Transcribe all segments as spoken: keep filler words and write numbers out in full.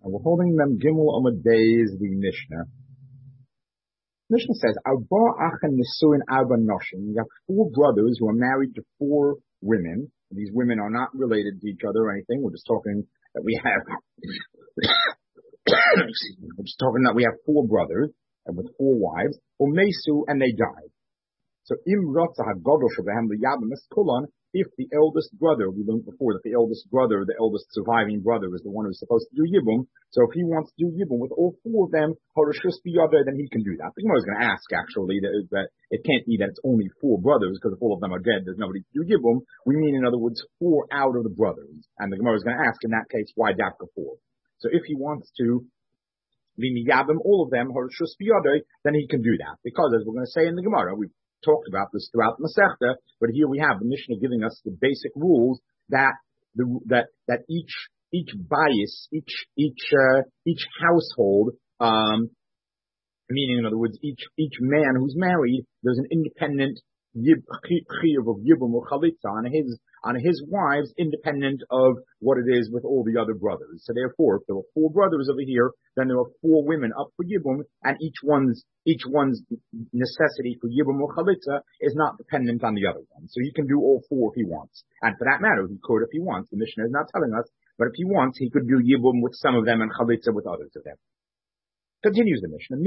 And we're holding them Gimel Amud Beis, the Mishnah. Mishnah says, Arba Achan Nisuin Arba Noshim. You have four brothers who are married to four women. These women are not related to each other or anything. We're just talking that we have, we're just talking that we have four brothers and with four wives. Umesu, and they died. So Im Rotza HaGadol Shebehem L'Yabim Eskulon. If the eldest brother, we learned before that the eldest brother, the eldest surviving brother, is the one who's supposed to do Yibum. So if he wants to do Yibum with all four of them, Horashus Biyadeh, then he can do that. The Gemara is going to ask, actually, that, that it can't be that it's only four brothers, because if all of them are dead, there's nobody to do Yibum. We mean, in other words, four out of the brothers. And the Gemara is going to ask, in that case, why Dafka four? So if he wants to V'miyabim, all of them, Horashus Biyadeh, then he can do that. Because, as we're going to say in the Gemara, we've talked about this throughout the Masechta, but here we have the Mishnah giving us the basic rules that the that that each each bias, each each uh, each household, um, meaning in other words, each each man who's married, there's an independent yib, chiyuv of yibum or chalitza on his on his wives, independent of what it is with all the other brothers. So therefore, if there were four brothers over here, then there were four women up for yibum, and each one's each one's necessity for yibum or chalitza is not dependent on the other one. So he can do all four if he wants, and for that matter, he could if he wants. The Mishnah is not telling us, but if he wants, he could do yibum with some of them and chalitza with others of them. Continues the Mishnah.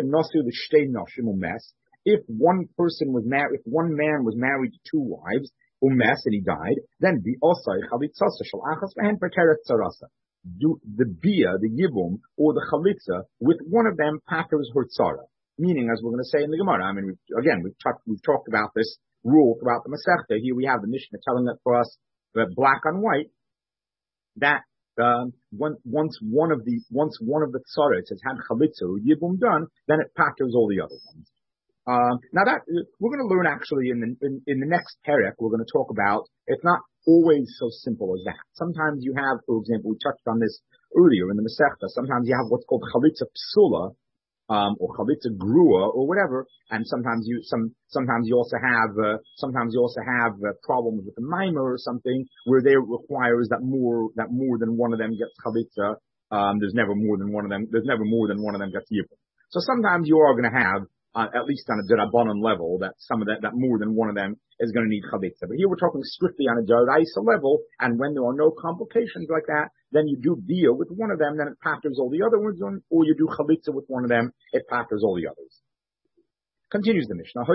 If one person was married, if one man was married to two wives, umes, and he died, then the osai chalitza shel achas v'hen perkeret tzarasa. Do the bia, the yibum, or the chalitza with one of them packers her tzara. Meaning, as we're going to say in the Gemara, I mean, we've, again, we've talked, we've talked about this rule throughout the Masechta. Here we have the Mishnah telling it for us, uh, black on white, that um, one, once one of these, once one of the tzaras has had chalitza or yibum done, then it packers all the other ones. Um, now that we're going to learn actually in the in, in the next perek, we're going to talk about. It's not always so simple as that. Sometimes you have, for example, we touched on this earlier in the Masechta. Sometimes you have what's called chalitza psula, um, or chalitza grua, or whatever. And sometimes you some sometimes you also have uh, sometimes you also have uh, problems with the mimer or something where they requires that more that more than one of them gets chalitza. Um, there's never more than one of them. There's never more than one of them gets yibum. So sometimes you are going to have. Uh, at least on a Derabanan level, that some of that, that more than one of them is going to need chalitza. But here we're talking strictly on a Deraisa level, and when there are no complications like that, then you do deal with one of them, then it patters all the other ones, or you do chalitza with one of them, it patters all the others. Continues the Mishnah.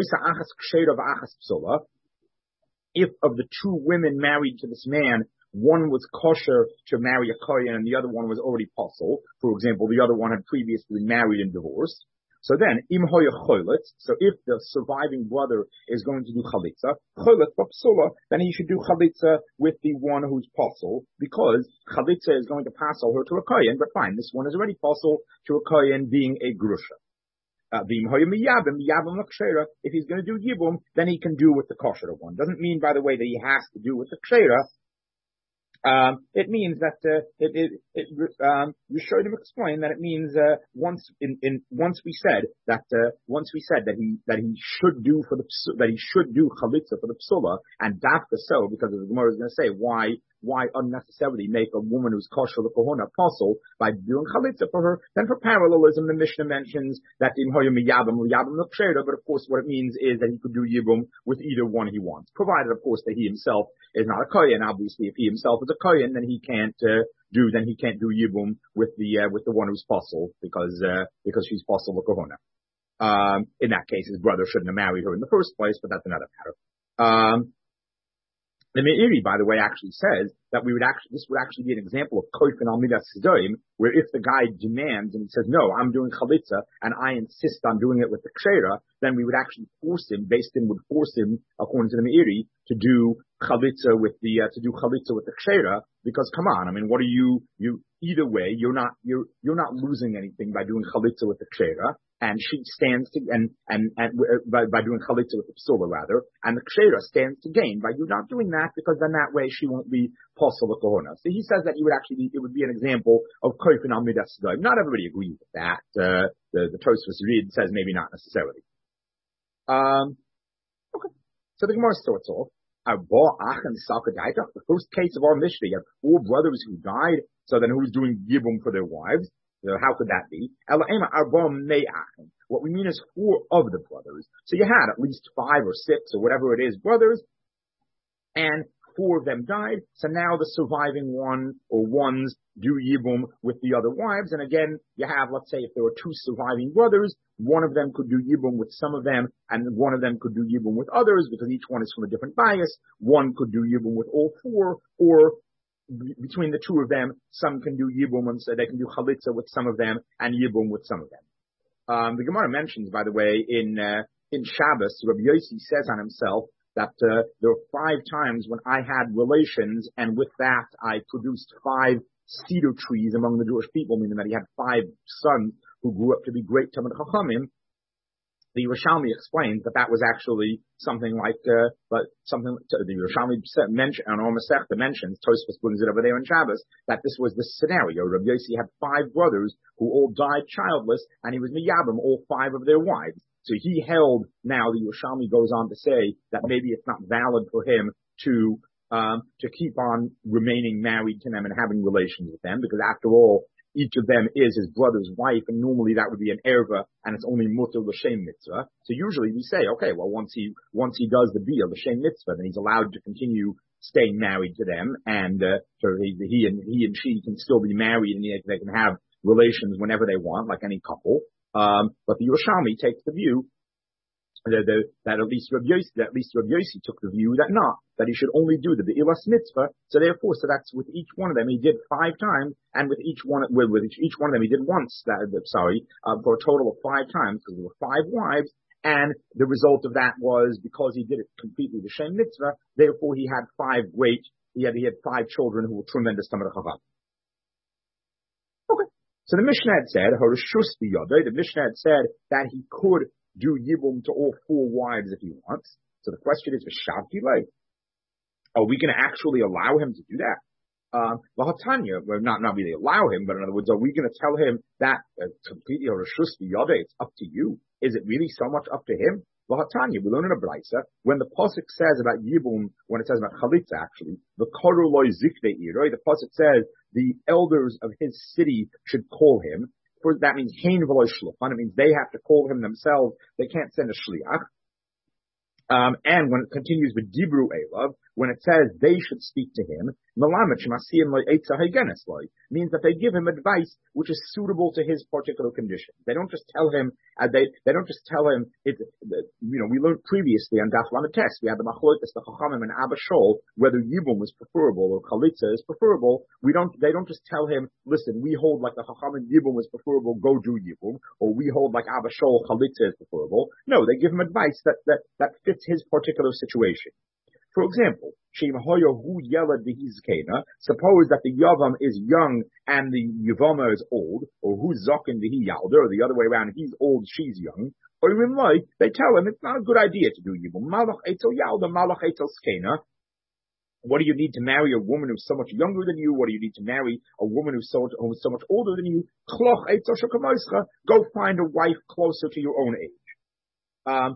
If of the two women married to this man, one was kosher to marry a kohen and the other one was already possible, for example, the other one had previously married and divorced, so then, im hoya cholet, so if the surviving brother is going to do chalitza, cholet b'psula, then he should do chalitza with the one who's possible, because chalitza is going to pass her to a kohen, but fine, this one is already possible to a kohen being a grusha. Uh, if he's going to do yibum, then he can do with the kosher one. Doesn't mean, by the way, that he has to do with the kshera. Um, it means that uh, it, it, it um, Rishonim explain that it means uh, once in, in once we said that uh, once we said that he that he should do for the that he should do chalitza for the psula, and dafka so, because the Gemara is going to say why why unnecessarily make a woman who's kosher the kohona apostle by doing chalitza for her. Then for parallelism, the Mishnah mentions that im hoya miyabim miyabim l'kshera, but of course what it means is that he could do yibum with either one he wants, provided of course that he himself is not a kohen. Obviously, if he himself is a kohen, then he can't uh, do then he can't do yibum with the uh, with the one who's possible because uh, because she's possible kohona. Um, in that case, his brother shouldn't have married her in the first place, but that's another matter. Um, The Meiri, by the way, actually says that we would actually, this would actually be an example of koif and almidas sidoim, where if the guy demands and he says, no, I'm doing chalitza and I insist on doing it with the kshera, then we would actually force him, based in would force him, according to the Meiri, to do chalitza with the, uh, to do chalitza with the kshera, because come on, I mean, what are you, you, either way, you're not, you're, you're not losing anything by doing chalitza with the kshera. And she stands to, and, and, and uh, by, by doing chalitza with the psula rather, and the kshera stands to gain by you not doing that, because then that way she won't be possible kohona. So he says that he would actually be, it would be an example of koif and almidas sidoim. Not everybody agrees with that. Uh, the, the Tosfos read says maybe not necessarily. Um, okay. So the Gemara starts off. The first case of our Mishnah, you have four brothers who died, so then who's doing Yibum for their wives? So how could that be? What we mean is four of the brothers. So you had at least five or six or whatever it is brothers, and four of them died. So now the surviving one or ones do Yibum with the other wives. And again, you have, let's say, if there were two surviving brothers, one of them could do Yibum with some of them, and one of them could do Yibum with others, because each one is from a different bias. One could do Yibum with all four, or b- between the two of them, some can do Yibum, and so they can do Chalitza with some of them, and Yibum with some of them. Um, the Gemara mentions, by the way, in, uh, in Shabbos, Rabbi Yossi says on himself, that uh, there were five times when I had relations, and with that I produced five cedar trees among the Jewish people, meaning that he had five sons who grew up to be great Talmid Chachamim. The Yerushalmi explains that that was actually something like, uh, but something the Yerushalmi mention on Or Masechta mentions, Tosfos brings it over there in Shabbos, that this was the scenario. Rabbi Yossi had five brothers who all died childless, and he was miyabim all five of their wives. So he held, now the Yerushalmi goes on to say that maybe it's not valid for him to, um, to keep on remaining married to them and having relations with them, because after all, each of them is his brother's wife, and normally that would be an erva, and it's only mutter l'shem mitzvah. So usually we say, okay, well, once he, once he does the bia l'shem mitzvah, then he's allowed to continue staying married to them, and, uh, so he, he and, he and she can still be married, and they can have relations whenever they want, like any couple. Um, but the Yerushalmi takes the view that, the, that at least Rabbi Yossi, that at least Rabbi Yossi took the view that not, that he should only do the Be'ilas mitzvah. So therefore, so that's with each one of them he did five times, and with each one, with, with each, each one of them he did once, that, sorry, uh, for a total of five times, because there were five wives, and the result of that was, because he did it completely the Shem mitzvah, therefore he had five great, he had, he had five children who were tremendous Talmid Chacham. Okay. So the Mishnah had said, Harishus biyadai, the Mishnah had said that he could do Yibum to all four wives if he wants. So the question is, V'shavki lei, are we going to actually allow him to do that? Um, Lahatanya, well, not, not really allow him, but in other words, are we going to tell him that uh, completely Harishus biyadai, it's up to you? Is it really so much up to him? Lahatanya, we learn in a Braisa, when the Pasuk says about Yibum, when it says about Chalitza actually, the Karu loy zikvei iroi, the Pasuk says the elders of his city should call him. For, that means hein v'loy shluchan. It means they have to call him themselves. They can't send a shliach. Um, and when it continues with Dibru Elav, when it says they should speak to him, means that they give him advice which is suitable to his particular condition. They don't just tell him, uh, they, they don't just tell him, it, you know, we learned previously on Daf Lamed Tes, we had the Machlokas, the Chachamim and Abba Shol, whether Yibum was preferable or Chalitza is preferable. We don't, they don't just tell him, listen, we hold like the Chachamim Yibum was preferable, go do Yibum, or we hold like Abba Shol, Chalitza is preferable. No, they give him advice that, that, that fits his particular situation. For example, suppose that the Yavam is young and the Yavama is old, or who's Zokin Vihi Yalder, or the other way around, he's old, she's young. Or even like, they tell him it's not a good idea to do Yibum. Malach Eitel Yalder, Malach Eitel Skena. What do you need to marry a woman who's so much younger than you? What do you need to marry a woman who's so, who's so much older than you? Kloch Eitel Shokamoischa. Go find a wife closer to your own age. Um,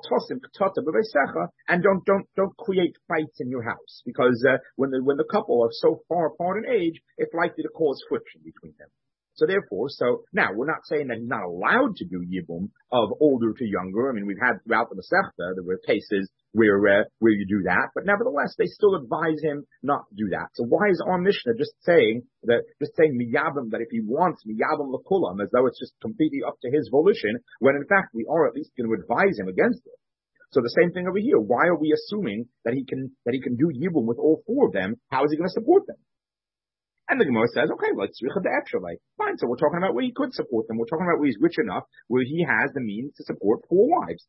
and don't, don't, don't create fights in your house, because, uh, when the, when the couple are so far apart in age, it's likely to cause friction between them. So therefore, so now we're not saying that he's not allowed to do Yibum of older to younger. I mean, we've had throughout the Masechta, there were cases where, uh, where you do that, but nevertheless, they still advise him not to do that. So why is our Mishnah just saying that, just saying miyabim, that if he wants miyabim l'kulam, as though it's just completely up to his volition, when in fact we are at least going to advise him against it? So the same thing over here. Why are we assuming that he can, that he can do Yibum with all four of them? How is he going to support them? And the Gemara says, okay, let's read the extra way. Fine, so we're talking about where he could support them. We're talking about where he's rich enough, where he has the means to support four wives.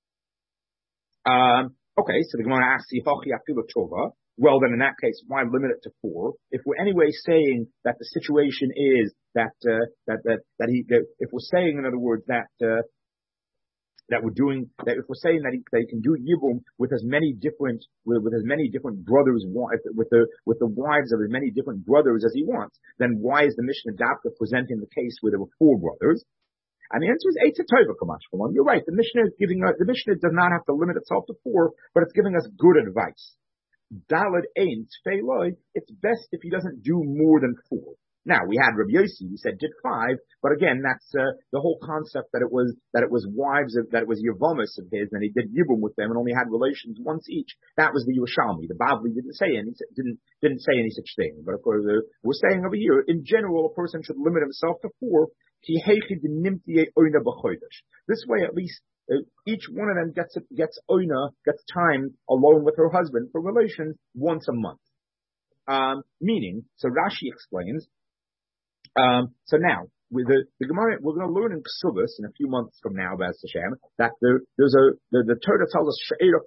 Um, okay, so the Gemara asks, well, then in that case, why limit it to four? If we're anyway saying that the situation is that, uh, that, that, that he, that if we're saying, in other words, that, uh, that we're doing, that if we're saying that he, that he can do Yibum with as many different, with, with as many different brothers, with the, with the wives of as many different brothers as he wants, then why is the Mishnah Dafka presenting the case where there were four brothers? And the answer is Eitz Tova Kamash Kalon. You're right. The Mishnah is giving us, the Mishnah does not have to limit itself to four, but it's giving us good advice. Dalad ain't Tfeiloi, it's best if he doesn't do more than four. Now, we had Rabbi Yossi, who said did five, but again, that's uh, the whole concept that it was that it was wives of, that it was Yavamas of his, and he did Yibum with them and only had relations once each. That was the Yerushalmi. The Bavli didn't say any didn't didn't say any such thing. But of course, uh, we're saying over here, in general, a person should limit himself to four. This way, at least, uh, each one of them gets gets oina, gets time alone with her husband for relations once a month. Um, meaning, so Rashi explains. Um, so now, with the, the Gemara, we're going to learn in Ksubas in a few months from now, B'ez Hashem, that there, there's a, the, the Torah tells us, you're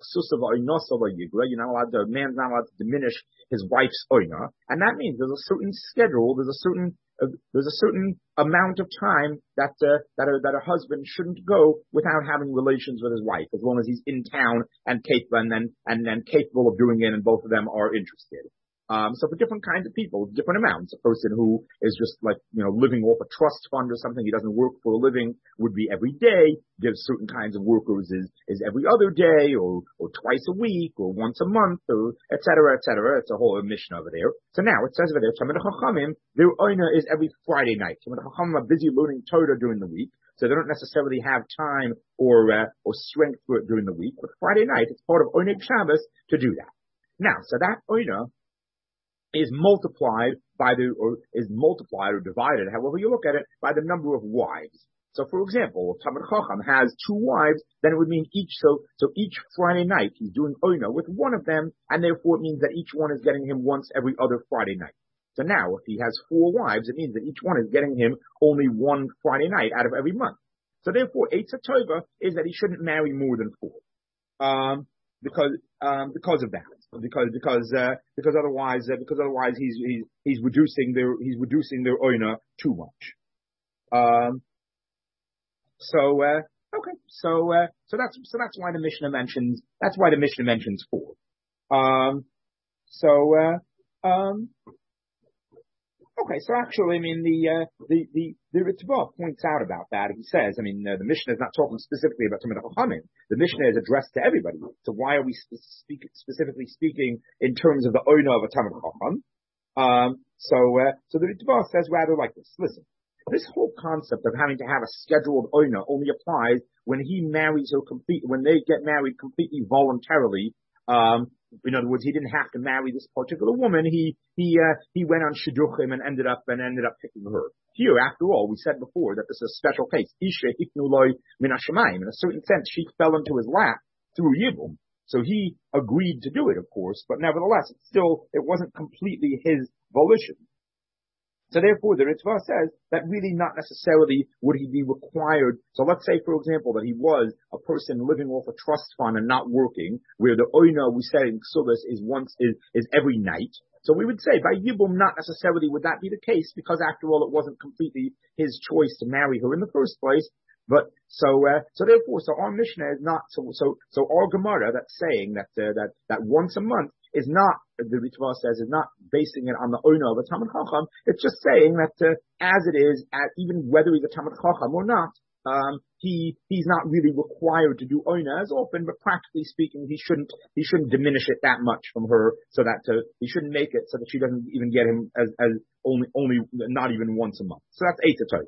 not allowed to, a man's not allowed to diminish his wife's oina, and that means there's a certain schedule, there's a certain, uh, there's a certain amount of time that, uh, that a, that a husband shouldn't go without having relations with his wife, as long as he's in town and capable, and then, and then capable of doing it, and both of them are interested. Um, so for different kinds of people, different amounts. A person who is just like, you know, living off a trust fund or something, he doesn't work for a living, would be every day. Gives certain kinds of workers is, is every other day or, or twice a week or once a month or et cetera, et cetera. It's a whole mission over there. So now it says over there, Talmidei Chachamim, their oina is every Friday night. Talmidei Chachamim are busy learning Torah during the week, so they don't necessarily have time or, uh, or strength for it during the week. But Friday night, it's part of Oneg Shabbos to do that. Now, so that oina is multiplied by the, or is multiplied or divided, however you look at it, by the number of wives. So for example, if Talmid Chacham has two wives, then it would mean each, so, so each Friday night he's doing oina with one of them, and therefore it means that each one is getting him once every other Friday night. So now, if he has four wives, it means that each one is getting him only one Friday night out of every month. So therefore, Eitzah Tova is that he shouldn't marry more than four. Um, because, um, because of that. Because because uh, because otherwise uh, because otherwise he's he's he's reducing their he's reducing their oina too much. Um. So uh, okay. So uh, so that's so that's why the Mishnah mentions that's why the Mishnah mentions four. Um. So uh, um. Okay, so actually, I mean, the, uh, the, the, the Ritva points out about that. He says, I mean, uh, the Mishnah is not talking specifically about Talmidei Chachamim. The Mishnah is addressed to everybody. So why are we spe- speak, specifically speaking in terms of the owner of a Talmidei Chacham? Um, so, uh, so the Ritva says rather like this. Listen, this whole concept of having to have a scheduled owner only applies when he marries her complete, when they get married completely voluntarily, um, in other words, he didn't have to marry this particular woman. He he uh, he went on shidduchim and ended up and ended up picking her. Here, after all, we said before that this is a special case. Isha hifnu loy min hashamayim. In a certain sense, she fell into his lap through yibum. So he agreed to do it, of course, but nevertheless, it still it wasn't completely his volition. So therefore, the Ritva says that really not necessarily would he be required. So let's say, for example, that he was a person living off a trust fund and not working, where the oina we said in Ksubas is once is, is every night. So we would say by Yibum, not necessarily would that be the case, because after all, it wasn't completely his choice to marry her in the first place. But so uh, so therefore, so our Mishnah is not so so so our Gemara that's saying that uh, that that once a month is not, the Ritva says, is not basing it on the owner of a Talmid Chacham. It's just saying that uh, as it is, at, even whether he's a Talmid Chacham or not, um, he he's not really required to do oina as often. But practically speaking, he shouldn't he shouldn't diminish it that much from her, so that uh, he shouldn't make it so that she doesn't even get him as as only only not even once a month. So that's eight to two.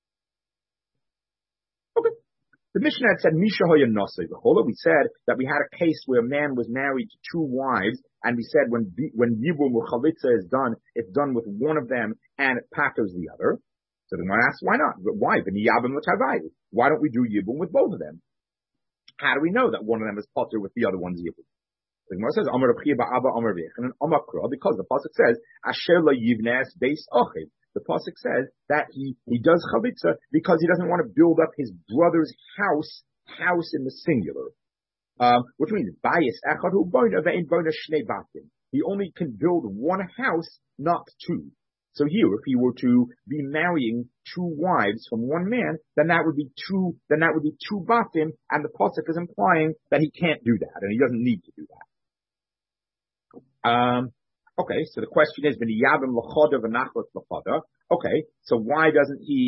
Okay. The Mishnah had said, Misha hoya nosei v'chola. We said that we had a case where a man was married to two wives, and we said when when yibum or chalitza is done, it's done with one of them and it patters the other. So the Gemara asks, why not? Why? Why don't we do yibum with both of them? How do we know that one of them is pater with the other one's yibum? The Gemara says, Amar Rabchia ba'aba Amar Vech, and an Amakra, because the pasuk says, Asher la yivnes beis ochiv. The pasuk says that he, he does chalitza because he doesn't want to build up his brother's house, house in the singular. Um, which means, bayis echad bona ve'in bona shnei batim. He only can build one house, not two. So here, if he were to be marrying two wives from one man, then that would be two, then that would be two batim, and the pasuk is implying that he can't do that, and he doesn't need to do that. Um, Okay, so the question is, okay, so why doesn't he, uh,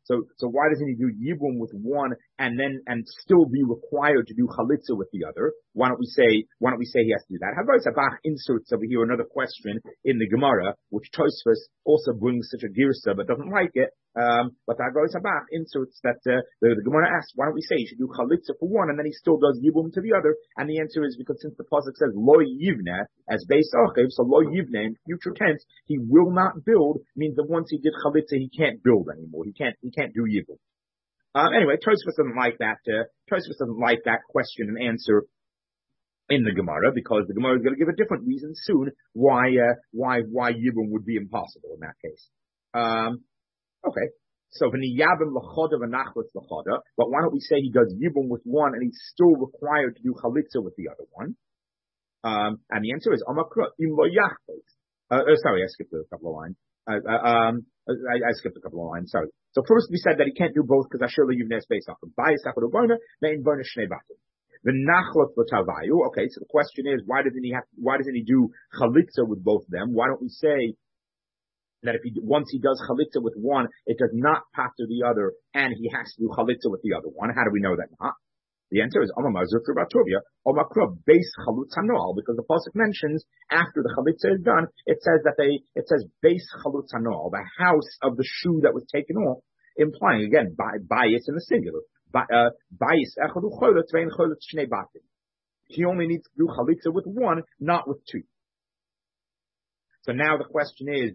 So, so why doesn't he do Yibum with one and then, and still be required to do Chalitza with the other? Why don't we say, why don't we say he has to do that? Havai Sabach inserts over here another question in the Gemara, which Tosfos also brings such a girsa, but doesn't like it. Um, but Havai Sabach inserts that, uh, the, the Gemara asks, why don't we say he should do Chalitza for one and then he still does Yibum to the other? And the answer is because since the pasuk says Lo Yivne as base Achiv, so Lo Yivne in future tense, he will not build, means that once he did Chalitza, he can't build anymore. He can't, he can't do Yibum. Um, anyway, Tosfos doesn't like that, uh, Tosfos doesn't like that question and answer in the Gemara, because the Gemara is going to give a different reason soon why, uh, why, why Yibum would be impossible in that case. Um, okay. So, v'niyabim l'choda v'nachlatz l'choda, but why don't we say he does Yibum with one and he's still required to do Chalitza with the other one? Um, and the answer is, Amakra, im lo yachlet. Uh, sorry, I skipped a couple of lines. Uh, uh, um, I, I skipped a couple of lines, sorry. So first we said that he can't do both because Asher Yivnes based off of Bayis Achad U'Boina, Ve'in Boina Shnei Batim. The Nachlat L'Tavayu. Okay, so the question is, why doesn't he have, why doesn't he do Chalitza with both of them? Why don't we say that if he, once he does Chalitza with one, it does not pater the other, and he has to do Chalitza with the other one? How do we know that not? The answer is Omar Zufr Batovia, Omakra base Chalutz Hanoal, because the pasuk mentions after the Chalitza is done, it says that they, it says base Chalutz Hanoal, the house of the shoe that was taken off, implying again, bias in the singular. Bias Echadu Cholet, Vein Cholet Shnei Batim. He only needs to do Chalitza with one, not with two. So now the question is,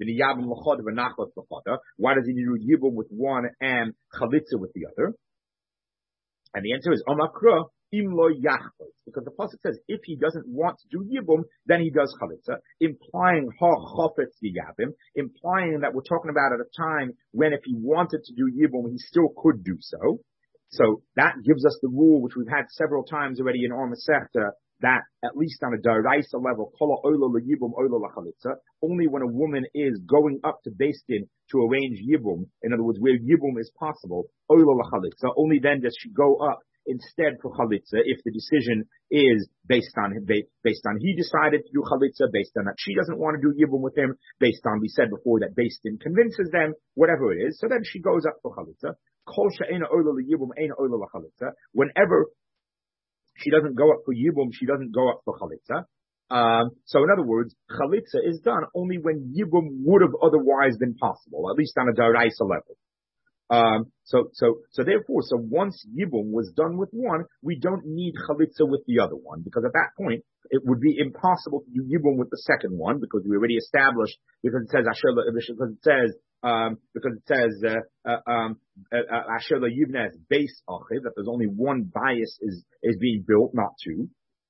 why does he do Yibum with one and Chalitza with the other? And the answer is, Omakra, im lo yachlet. Because the pasuk says, if he doesn't want to do Yibum, then he does Chalitza, implying ha chofetz yigabim, implying that we're talking about at a time when if he wanted to do Yibum, he still could do so. So that gives us the rule, which we've had several times already in Or Masechta, that at least on a daraisa level, kola oila leyibum oila lachalitza, only when a woman is going up to Beis Din to arrange yibum, in other words, where yibum is possible, oila lachalitza, only then does she go up instead for chalitza if the decision is based on based on he decided to do chalitza, based on that she doesn't want to do yibum with him, based on we said before that Beis Din convinces them, whatever it is. So then she goes up for chalitza. Kol she'ena oila leyibum eina oila lachalitza. Whenever she doesn't go up for Yibum, she doesn't go up for Chalitza. Um, so in other words, Chalitza is done only when Yibum would have otherwise been possible, at least on a Daraisa level. Um, so, so, so therefore, so once Yibum was done with one, we don't need Chalitza with the other one, because at that point, it would be impossible to do Yibum with the second one, because we already established, because it says, because it says, Um, because it says, uh, uh, um, Asher la Yivne as base achiv, that there's only one bias is, is being built, not two.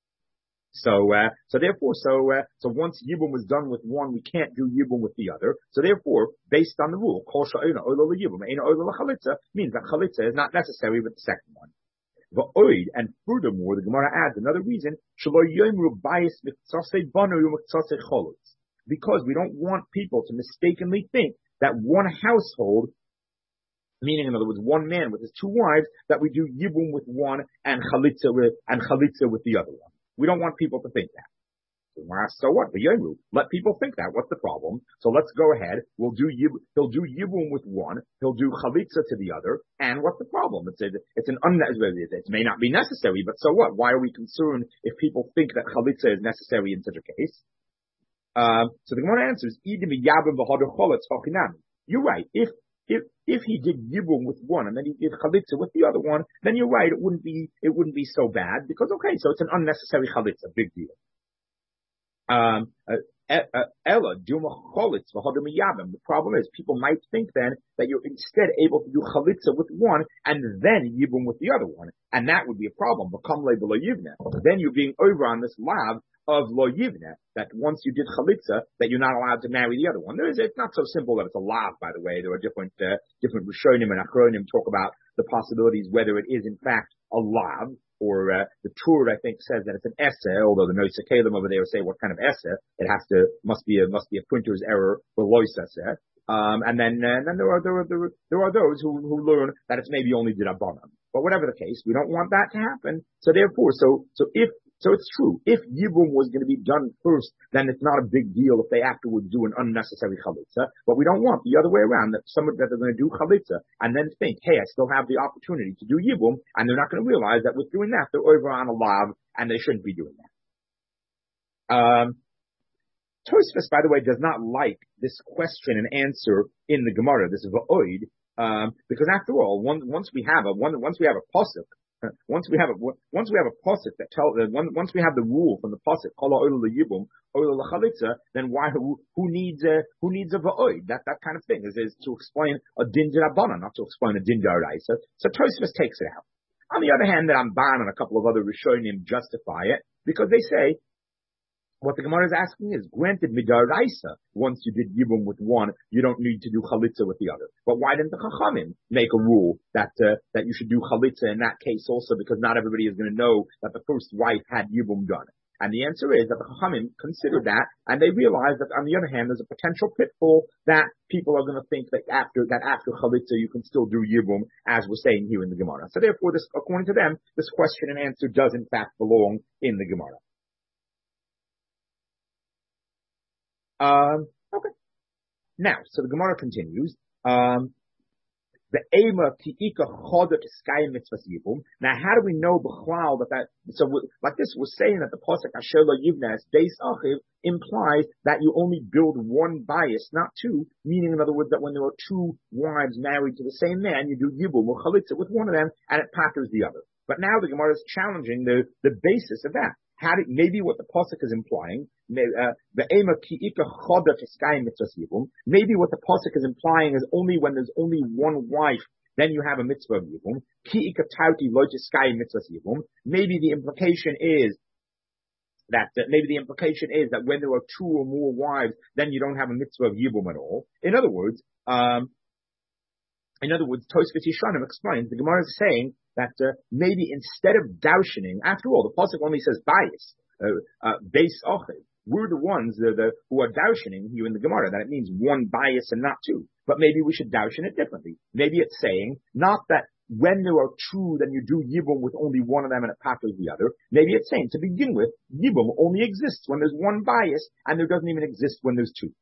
So, uh, so therefore, so, uh, so once Yibum was done with one, we can't do Yibum with the other. So therefore, based on the rule, Kol sha'ina oila la Yibum, eina oila la Chalitza, means that Chalitza is not necessary with the second one. Va'oid, and furthermore, the Gemara adds another reason, shelo yomru bias miktsasei banu miktsasei cholutz. Because we don't want people to mistakenly think that one household, meaning in other words, one man with his two wives, that we do Yibum with one and Chalitza with, and Chalitza with the other one. We don't want people to think that. So what? Let people think that. What's the problem? So let's go ahead. We'll do Yibum, he'll do Yibum with one. He'll do Chalitza to the other. And what's the problem? It's a, it's an unnecessary, it may not be necessary, but so what? Why are we concerned if people think that Chalitza is necessary in such a case? Um, so the Gemara answers, you're right. If, if, if he did Yibum with one and then he did Chalitza with the other one, then you're right. It wouldn't be, it wouldn't be so bad because, okay, so it's an unnecessary Chalitza, big deal. Um, Ella, Duma Cholitz, the problem is people might think then that you're instead able to do Chalitza with one and then Yibum with the other one. And that would be a problem. Then you're being over on this lav of lo yivne, that once you did chalitza, that you're not allowed to marry the other one. There is, it's not so simple that it's a lav, by the way. There are different, uh, different Rishonim and Achronim talk about the possibilities whether it is in fact a lav, or, uh, the Tur, I think, says that it's an essay, although the Noisa Kalim over there say what kind of essay. It has to, must be a, must be a printer's error for lois essay. Um, and then, uh, and then there are, there are, there are, there are those who, who learn that it's maybe only did Abanam. But whatever the case, we don't want that to happen. So therefore, so, so if, So it's true. If Yibum was going to be done first, then it's not a big deal if they afterwards do an unnecessary chalitza. But we don't want the other way around, that someone that they're going to do chalitza and then think, hey, I still have the opportunity to do Yibum, and they're not going to realize that with doing that, they're over on a lav, and they shouldn't be doing that. Um, Tosfos, by the way, does not like this question and answer in the Gemara. This is va'oid, um, because after all, one, once we have a one, once we have a pasuk, uh, once we have a once we have a pasuk that tell, uh, one, once we have the rule from the pasuk, kol ha'oil leyibum, oil lechalitza, then why who, who needs a who needs a va'oid? That that kind of thing is, is to explain a din d'Rabbanan, not to explain a din d'Oraisa. So Tosfos takes it out. On the other hand, the Ramban and a couple of other Rishonim justify it because they say, what the Gemara is asking is, granted, midaraisa, once you did yibum with one, you don't need to do chalitza with the other. But why didn't the Chachamim make a rule that uh, that you should do chalitza in that case also, because not everybody is going to know that the first wife had yibum done? And the answer is that the Chachamim considered that, and they realized that on the other hand, there's a potential pitfall that people are going to think that after that after chalitza you can still do yibum, as we're saying here in the Gemara. So therefore, this, according to them, this question and answer does in fact belong in the Gemara. Um, okay. Now, so the Gemara continues. Um, the ema tiika choda to sky mitzvahs yibum. Now, how do we know b'chlal that that? So, like this, we're saying that the pasuk asher lo yivnas beis achiv implies that you only build one bias, not two. Meaning, in other words, that when there are two wives married to the same man, you do yibum or chalitza with one of them, and it patters the other. But now the Gemara is challenging the the basis of that. How did, maybe what the pasuk is implying, the ema ki'ika choda tiskayim mitzvahs yibum. Maybe what the pasuk is implying is only when there's only one wife, then you have a mitzvah of yibum. Ki'ika tauti lo tiskayim mitzvahs yibum. Maybe the implication is that, that maybe the implication is that when there are two or more wives, then you don't have a mitzvah of yibum at all. In other words, um, in other words, Tosfos Yishanim explains the Gemara is saying that uh, maybe instead of daushening, after all, the pasuk only says bias, uh, uh, beis achiv. We're the ones the, the, who are daushening here in the Gemara, that it means one bias and not two. But maybe we should daushen it differently. Maybe it's saying not that when there are two, then you do yibum with only one of them and it patters the other. Maybe it's saying to begin with, yibum only exists when there's one bias and there doesn't even exist when there's two.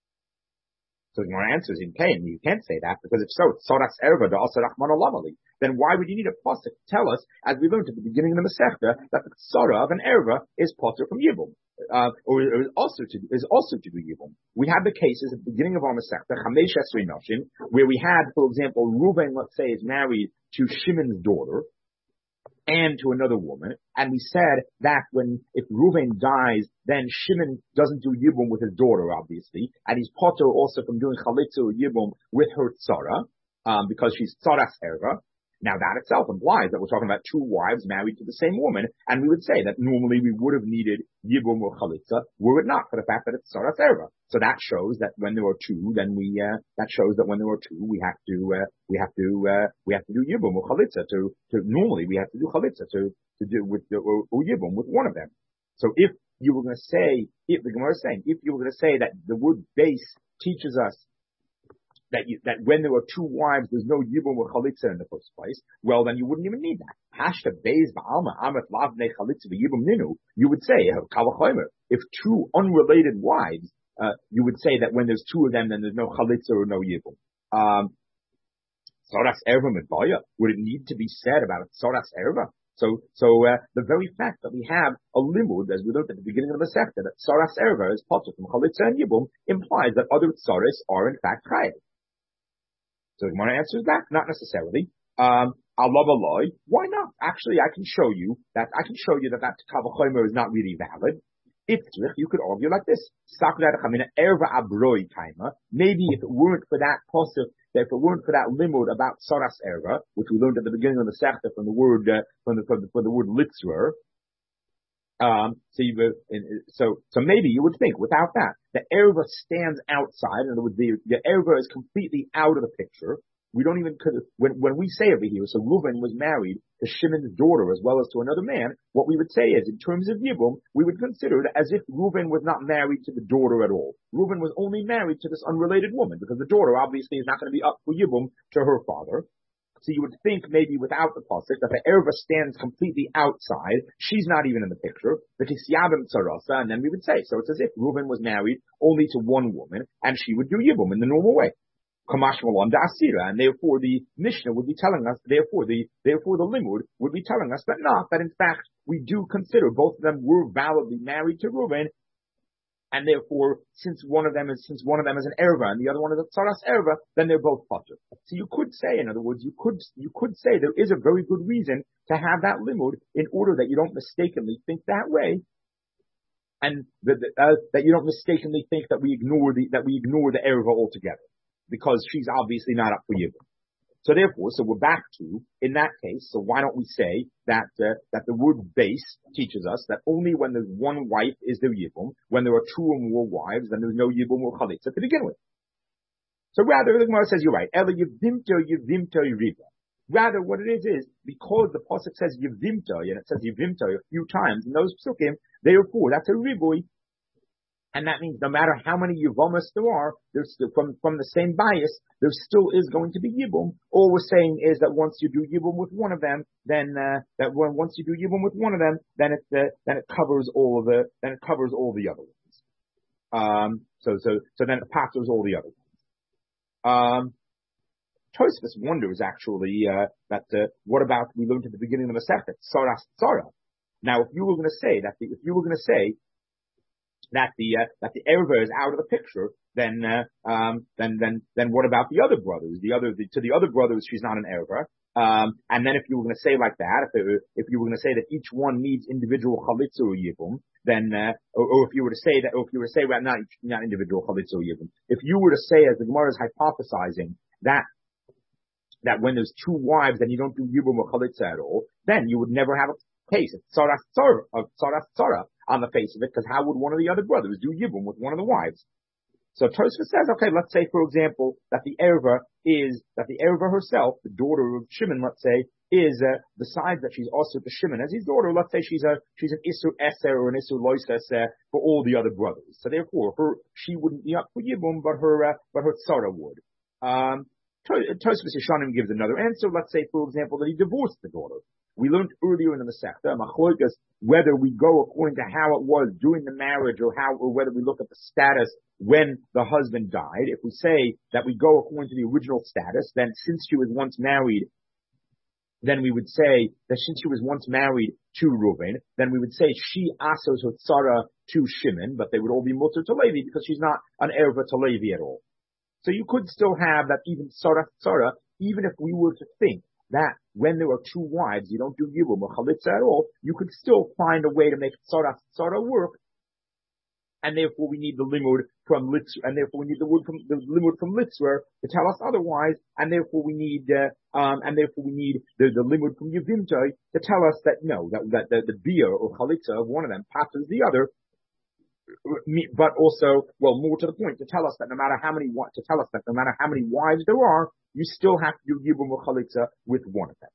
So the Gemara answers in pain. You can't say that because if so, it's soras erva da asa rachman olamali. Then why would you need a pasuk to tell us, as we learned at the beginning of the Masechta, that the tzara of an erva is potter from yibum, uh, or is also to is also to do yibum? We had the cases at the beginning of our Masechta, chamesh esrei noshim, where we had, for example, Reuven, let's say, is married to Shimon's daughter and to another woman, and we said that when if Reuven dies, then Shimon doesn't do yibum with his daughter, obviously, and he's potter also from doing chalitza or yibum with her tzara, um, because she's tzaras erva. Now that itself implies that we're talking about two wives married to the same woman, and we would say that normally we would have needed yibum or chalitza were it not for the fact that it's tzaras erva. So that shows that when there are two, then we uh, that shows that when there are two, we have to uh, we have to uh, we have to do yibum or chalitza to to normally we have to do chalitza to to do with the, or, or yibum with one of them. So if you were going to say, if the Gemara is saying, if you were going to say that the word base teaches us that you, that when there are two wives, there's no yibum or chalitza in the first place, well, then you wouldn't even need that. Hashta beis ba'alma amat lavnei chalitza v'yibum ninu. You would say, kavachomer, if two unrelated wives, uh, you would say that when there's two of them, then there's no chalitza or no yibum. Um, Tzaras erva medbaya. Would it need to be said about tzaras erva? So, so uh, the very fact that we have a limud, as we looked at the beginning of the Masechta, that tzaras erva is potter from chalitza and yibum, implies that other tzaras are in fact chayav. So the Gemara answers that, not necessarily. Um, Allah aloi, why not? Actually, I can show you that, I can show you that that kavachomer is not really valid. If you could argue like this. Maybe if it weren't for that pasuk, that if it weren't for that limud about tzaras erva, which we learned at the beginning of the Sechta from the word, uh, from the, from the, from the word litzrer, Um, so you, so, so maybe you would think without that, the erva stands outside. In other words, the, the erva is completely out of the picture. We don't even, when, when we say over here, so Reuven was married to Shimon's daughter as well as to another man, what we would say is, in terms of Yibum, we would consider it as if Reuven was not married to the daughter at all. Reuven was only married to this unrelated woman, because the daughter obviously is not going to be up for Yibum to her father. So you would think maybe without the pasuk that the erva stands completely outside. She's not even in the picture. But Tisyabim Tzarasa, and then we would say, so it's as if Reuben was married only to one woman, and she would do Yibum in the normal way. Kamash Malon Asira, and therefore the Mishnah would be telling us, therefore the therefore the Limud would be telling us that not, that in fact we do consider both of them were validly married to Reuben, and therefore since one of them is since one of them is an erva and the other one is a tzaras erva, then they're both patur. So you could say, in other words, you could you could say there is a very good reason to have that Limud in order that you don't mistakenly think that way. And that, uh, that you don't mistakenly think that we ignore the that we ignore the erva altogether, because she's obviously not up for Yibum. So therefore, so we're back to, in that case, so why don't we say that, uh, that the word base teaches us that only when there's one wife is there Yibum, when there are two or more wives, then there's no Yibum or Chalitza to begin with. So rather, the Gemara says, you're right, Ela Yivimto Yivimto Riba. Rather, what it is, is, because the Pasuk says Yivimto, and it says Yivimto a few times in those Psukim, therefore, that's a Ribui. And that means no matter how many Yivamas there are, there's still, from, from the same bias, there still is going to be Yibum. All we're saying is that once you do Yibum with one of them, then, uh, that when, once you do Yibum with one of them, then it, uh, then it covers all of the, then it covers all the other ones. Um, so, so, so then it passes all the other ones. Um, Tosfos wonders actually, uh, that, uh, what about, we learned at the beginning of the Masechet, Saras Tzara. Now, if you were going to say that, the, if you were going to say, that the uh, that the erva is out of the picture, then uh, um, then then then what about the other brothers? The other the, to the other brothers, she's not an erva. Um, and then if you were going to say like that, if it, if you were going to say that each one needs individual chalitza or yibum, then uh, or, or if you were to say that, or if you were to say well, not not individual chalitza or yibum, if you were to say, as the Gemara is hypothesizing, that that when there's two wives, then you don't do yibum or chalitza at all, then you would never have a case of tzaras tzara, of tzaras tzara on the face of it, because how would one of the other brothers do yibum with one of the wives? So Tosfos says, okay, let's say, for example, that the erva is, that the erva herself, the daughter of Shimon, let's say, is, uh, besides that she's also to Shimon as his daughter, let's say she's a, she's an Isur Eser or an Isur Lois Eser for all the other brothers. So therefore, her, she wouldn't be up for yibum, but her, uh, but her tzara would. Um, Tosfos Yeshanim gives another answer. Let's say, for example, that he divorced the daughter. We learned earlier in the Masechta, Machlokas, whether we go according to how it was during the marriage or how, or whether we look at the status when the husband died. If we say that we go according to the original status, then since she was once married, then we would say that since she was once married to Reuven, then we would say she asos her tzara to Shimon, but they would all be mutter to Levi because she's not an erva to Levi at all. So you could still have that even tzara tzara, even if we were to think that when there are two wives, you don't do yibum or chalitza at all, you could still find a way to make tzara tzara work, and therefore we need the limud from Litzur, and therefore we need the word from the limud from Litzur to tell us otherwise, and therefore we need uh, um, and therefore we need the, the limud from Yevimtai to tell us that no, that that the, the beer or chalitza of one of them passes the other. But also, well, more to the point, to tell us that no matter how many, to tell us that no matter how many wives there are, you still have to do yibum or chalitza with one of them.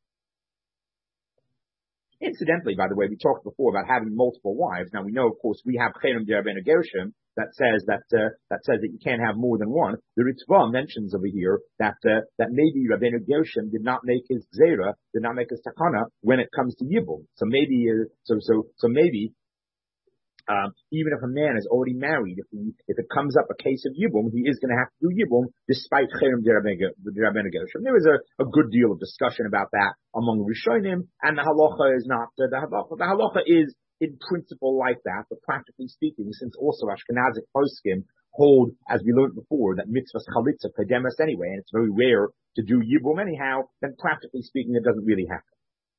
Incidentally, by the way, we talked before about having multiple wives. Now we know, of course, we have Cherem D'Rabbeinu Gershom that says that uh, that says that you can't have more than one. The Ritzvah mentions over here that uh, that maybe Rabbeinu Gershom did not make his gzera, did not make his takana when it comes to yibum. So maybe, uh, so so so maybe. Um, even if a man is already married, if he, if it comes up a case of yibum, he is going to have to do yibum despite cherem d'Rabbeinu Gershom. There is a, a good deal of discussion about that among Rishonim, and the halacha is not uh, the halacha. The halacha is in principle like that, but practically speaking, since also Ashkenazic poskim hold, as we learned before, that mitzvahs chalitza kademas anyway, and it's very rare to do yibum anyhow, then practically speaking, it doesn't really happen.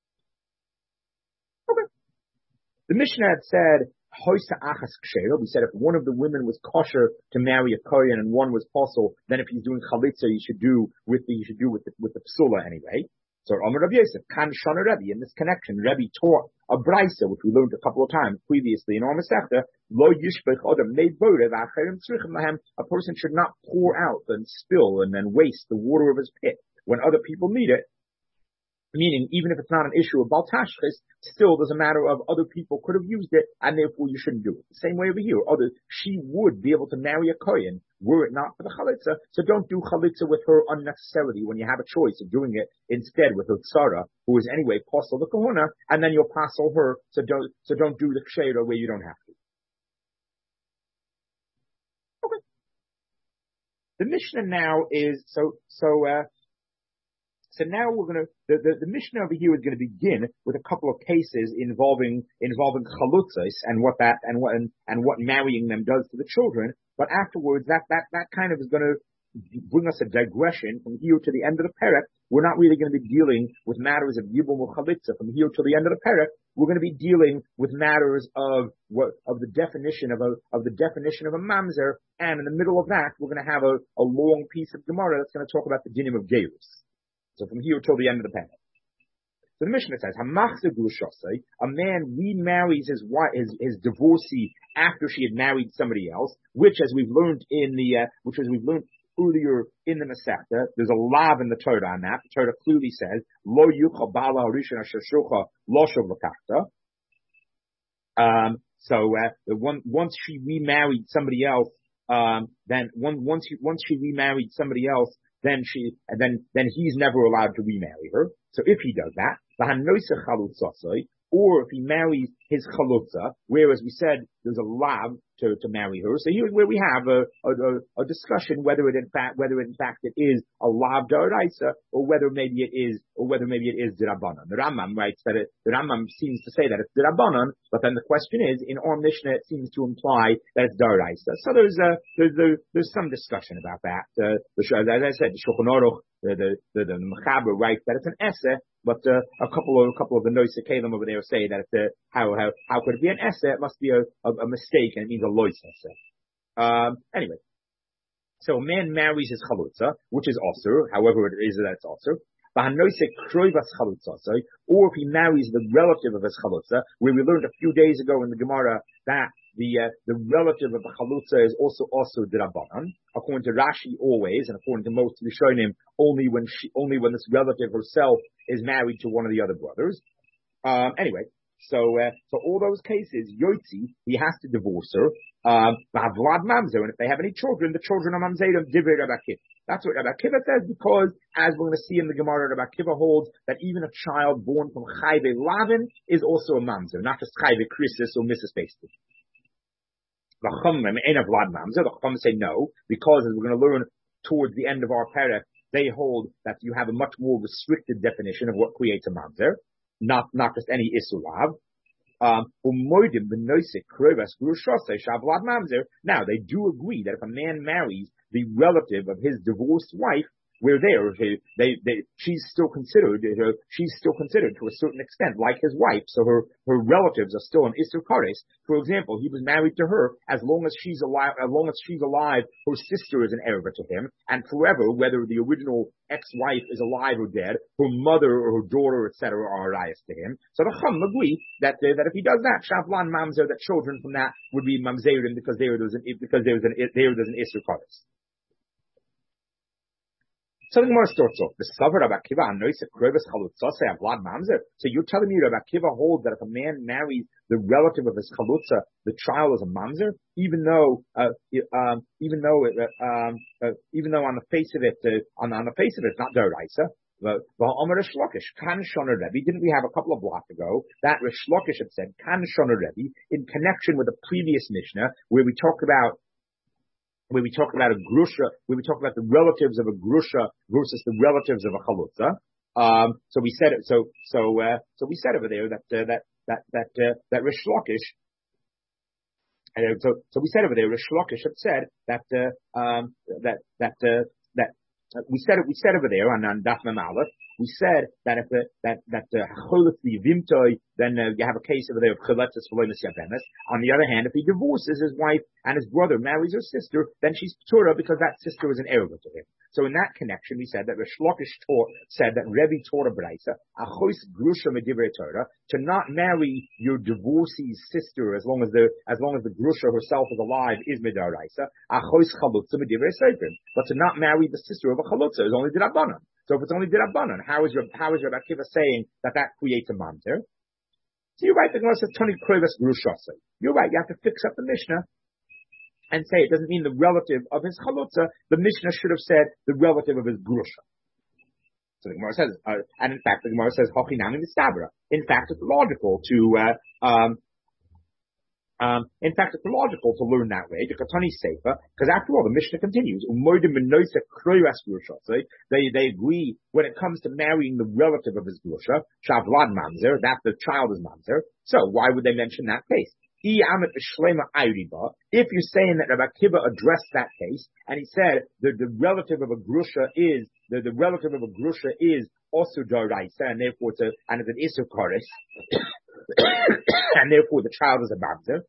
Okay. The Mishnah had said. We said if one of the women was kosher to marry a kohen and one was possible, then if he's doing chalitza, he should do with the, he should do with the, with the psula anyway. So Amar Rabbi Yosef, Kan Shana Rebbe, in this connection, Rebbe taught a brisa, which we learned a couple of times previously in our Masechta, Lo Yishbech Adam Made Borev Acherim Tzrichim Lahem, a person should not pour out and spill and then waste the water of his pit when other people need it. Meaning, even if it's not an issue of Baltashchis, still there's a matter of other people could have used it, and therefore you shouldn't do it. The same way over here. Other, she would be able to marry a Kohen, were it not for the Chalitza, so don't do Chalitza with her unnecessarily when you have a choice of doing it instead with her Tzara, who is anyway Posel the Kahuna, and then you'll Posel her, so don't, so don't do the Ksheira where you don't have to. Okay. The Mishnah now is, so, so, uh, So now we're going to, the, the, the Mishnah over here is going to begin with a couple of cases involving, involving chalutzos and what that, and what, and, and what marrying them does to the children. But afterwards, that, that, that kind of is going to bring us a digression from here to the end of the perek. We're not really going to be dealing with matters of yibum or chalitza from here to the end of the perek. We're going to be dealing with matters of what, of the definition of a, of the definition of a mamzer. And in the middle of that, we're going to have a, a long piece of Gemara that's going to talk about the dinim of Gerus. So from here till the end of the paragraph. So the Mishnah says, a man remarries his wife, his, his divorcee after she had married somebody else, which as we've learned in the, uh, which as we've learned earlier in the Masechta, there's a lav in the Torah on that. The Torah clearly says, Lo yucha bala harishon asher shulcha lo shov l'kachta. Um, so, uh, the one, once she remarried somebody else, um, then one, once, she, once she remarried somebody else, then she, and then, then he's never allowed to remarry her. So if he does that, or if he marries his chalutza, whereas we said there's a lav to, to marry her. So here's where we have a, a, a discussion whether it in fact, whether in fact it is a lav d'oraisa, or whether maybe it is, or whether maybe it is d'Rabbanan. The Rambam writes that it, the Rambam seems to say that it's d'Rabbanan, but then the question is, in our Mishnah, it seems to imply that it's d'oraisa. So there's a, there's a, there's some discussion about that. Uh, the, as I said, the Shulchan Aruch, the, the, the, the Mechaber writes that it's an essay, but uh, a couple of a couple of the Noisei Kalim over there say that it's a, how how how could it be an essay? It must be a, a, a mistake, and it means a lois essay. Um, anyway, so a man marries his chalutza, which is osur, however it is that it's osur. Or if he marries the relative of his chalutza, where we learned a few days ago in the Gemara that the uh, the relative of the chalutza is also also d'Rabbanan, according to Rashi always, and according to most Rishonim, only when she only when this relative herself is married to one of the other brothers. Um, anyway, so uh, so all those cases, Yotzi, he has to divorce her. Um, and if they have any children, the children are mamzerim divrei Rabbi Akiva. That's what Rabbi Akiva says, because as we're going to see in the Gemara, Rabbi Akiva holds that even a child born from Chayve Lavin is also a mamzer, not just Chayve Krisis or Missus Basted. The Chumim ain't a Vlad mamzer. The Chumim say no, because as we're going to learn towards the end of our perek, they hold that you have a much more restricted definition of what creates a mamzer, not not just any isulav. Um, now, they do agree that if a man marries the relative of his divorced wife, we're there. They, they, they, she's still considered, uh, she's still considered to a certain extent like his wife. So her, her relatives are still an Isser Kares. For example, he was married to her. As long as she's alive, as long as she's alive, her sister is an heir to him. And forever, whether the original ex-wife is alive or dead, her mother or her daughter, et cetera, are arias to him. So the Chum agree that, uh, that if he does that, Shavlan Mamzer, that children from that would be Mamzerim because there there's an, because there's an, there there's an Isser Kares. So the Gemara starts off. The Savar Rabbi Akiva Anoisa Krevis Chalutza say Vlad Mamzer. So you're telling me Rabbi Akiva holds that if a man marries the relative of his chalutza, the child is a mamzer, even though, uh, um, even though, it, uh, um, uh, even though on the face of it, uh, on, on the face of it, it's not deraisa. But Rish Lakish, Kan Shona Rebbe, didn't we have a couple of blocks ago that Rish Lakish had said Kan Shona Rebbe in connection with the previous Mishnah where we talked about. Where we talk about a grusha, where we talk about the relatives of a grusha versus the relatives of a chalutza. Um, so we said it. So so uh, so we said over there that uh, that that that uh, that Rish Lakish. Uh, so so we said over there, Rish Lakish had said that uh, um, that that uh, that uh, we said it. We said over there on on Daf Mem Aleph. We said that if the, that that cholet the vimtoi, then uh, you have a case over there of choletus v'loimus yabemes. On the other hand, if he divorces his wife and his brother marries her sister, then she's ptura because that sister is an heir to him. So in that connection, we said that Rish Lakish taught said that Rebbe taught a brayso achos grusha medivrei Torah to not marry your divorcee's sister as long as the as long as the grusha herself is alive is midaraisa achos chalutza medivrei seifrim, but to not marry the sister of a chalutza is only d'Rabbanan. So if it's only Dirabanan, how is your, how is Rabbi Akiva saying that that creates a mamzer? So you're right, the Gemara says, Tony Kroivas Grushasa. You're right, you have to fix up the Mishnah and say it doesn't mean the relative of his chalutza. The Mishnah should have said the relative of his grusha. So the Gemara says, uh, and in fact, the Gemara says, Hochinami Mistabra. In fact, it's logical to, uh, um, um, in fact, it's logical to learn that way, the Katani Sefer, because after all, the Mishnah continues. They, they agree when it comes to marrying the relative of his grusha, Shavlad Mamzer, that the child is Mamzer. So why would they mention that case? If you're saying that Rabbi Akiva addressed that case, and he said the, the relative of a grusha is, the, the relative of a grusha is also Doraisa, and therefore it's a, and it's an Isur Koris, and therefore the child is a Mamzer.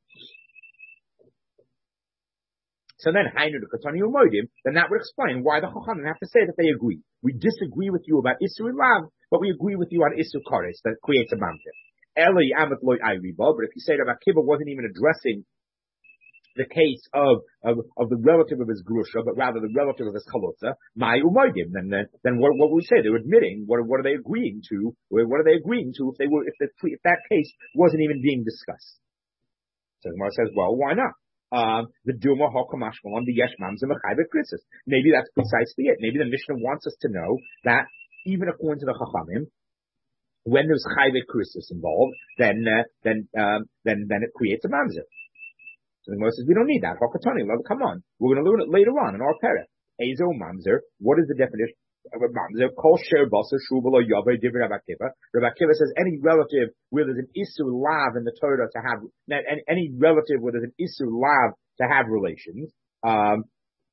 So then, Hainu the Katani Umodim, then that would explain why the Chachamim have to say that they agree. We disagree with you about Isur Lav, but we agree with you on Isur Koris that creates a Mamzer. Eli Amat Loy Ayriba, but if you say that Akiva wasn't even addressing the case of, of, of the relative of his grusha, but rather the relative of his chalutza, my umaydim, then, then, then what, what would we say? They're admitting, what, what are they agreeing to? What are they agreeing to if they were, if, the, if that case wasn't even being discussed? So the Gemara says, well, why not? Um, the Duma Hokamashmalon, the Yesh Mamza Mechayvet Krisis. Maybe that's precisely it. Maybe the Mishnah wants us to know that even according to the Chachamim, when there's chayve krisis involved, then uh, then um, then then it creates a mamzer. So the Gemara says we don't need that. Hakatani, come on, we're going to learn it later on in our parak. Ezo mamzer. What is the definition of a mamzer? Kol sher baser shuvalo yavei divrei Rabbi Akiva. Rabbi Akiva says any relative where there's an isur lav in the Torah to have any, any relative where there's an isur lav to have relations. Um,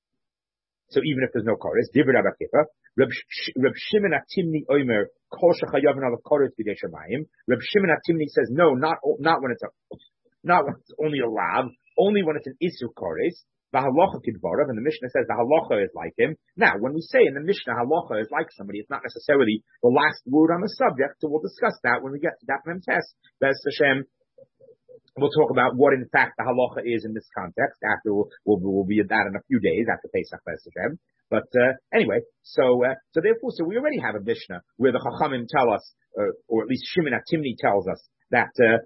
so even if there's no chorus, divrei Rabbi Akiva. Reb Shimon Atimni Omer Kol Shechayavin Al Chorus B'Dei Shamayim. Reb Shimon Atimni says no, not not when it's a, not when it's only a lav, only when it's an isur chorus. V'halacha kidvarav, and the Mishnah says the halacha is like him. Now, when we say in the Mishnah halacha is like somebody, it's not necessarily the last word on the subject. So we'll discuss that when we get to Daf Mem Tes. Be'ez Hashem. We'll talk about what in fact the halacha is in this context. After we'll, we'll, we'll be at that in a few days after Pesach Be'ez Hashem. But uh, anyway, so uh, so therefore, so we already have a Mishnah where the Chachamim tell us, uh, or at least Shimon Atimni tells us that uh,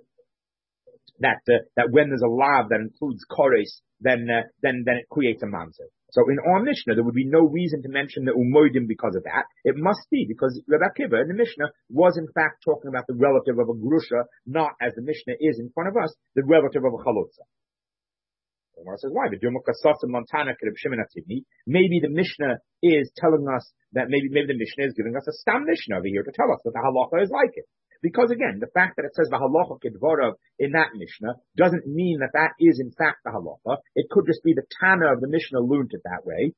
that uh, that when there's a lav that includes kores, then uh, then then it creates a mamzer. So in our Mishnah, there would be no reason to mention the umoidim because of that. It must be because Rabbi Akiva in the Mishnah was in fact talking about the relative of a grusha, not as the Mishnah is in front of us, the relative of a chalutza. The Gemara says, why? Maybe the Mishnah is telling us that maybe maybe the Mishnah is giving us a stam Mishnah over here to tell us that the halacha is like it. Because again, the fact that it says the halacha kedvarav in that Mishnah doesn't mean that that is in fact the halacha. It could just be the Tana of the Mishnah learned it that way.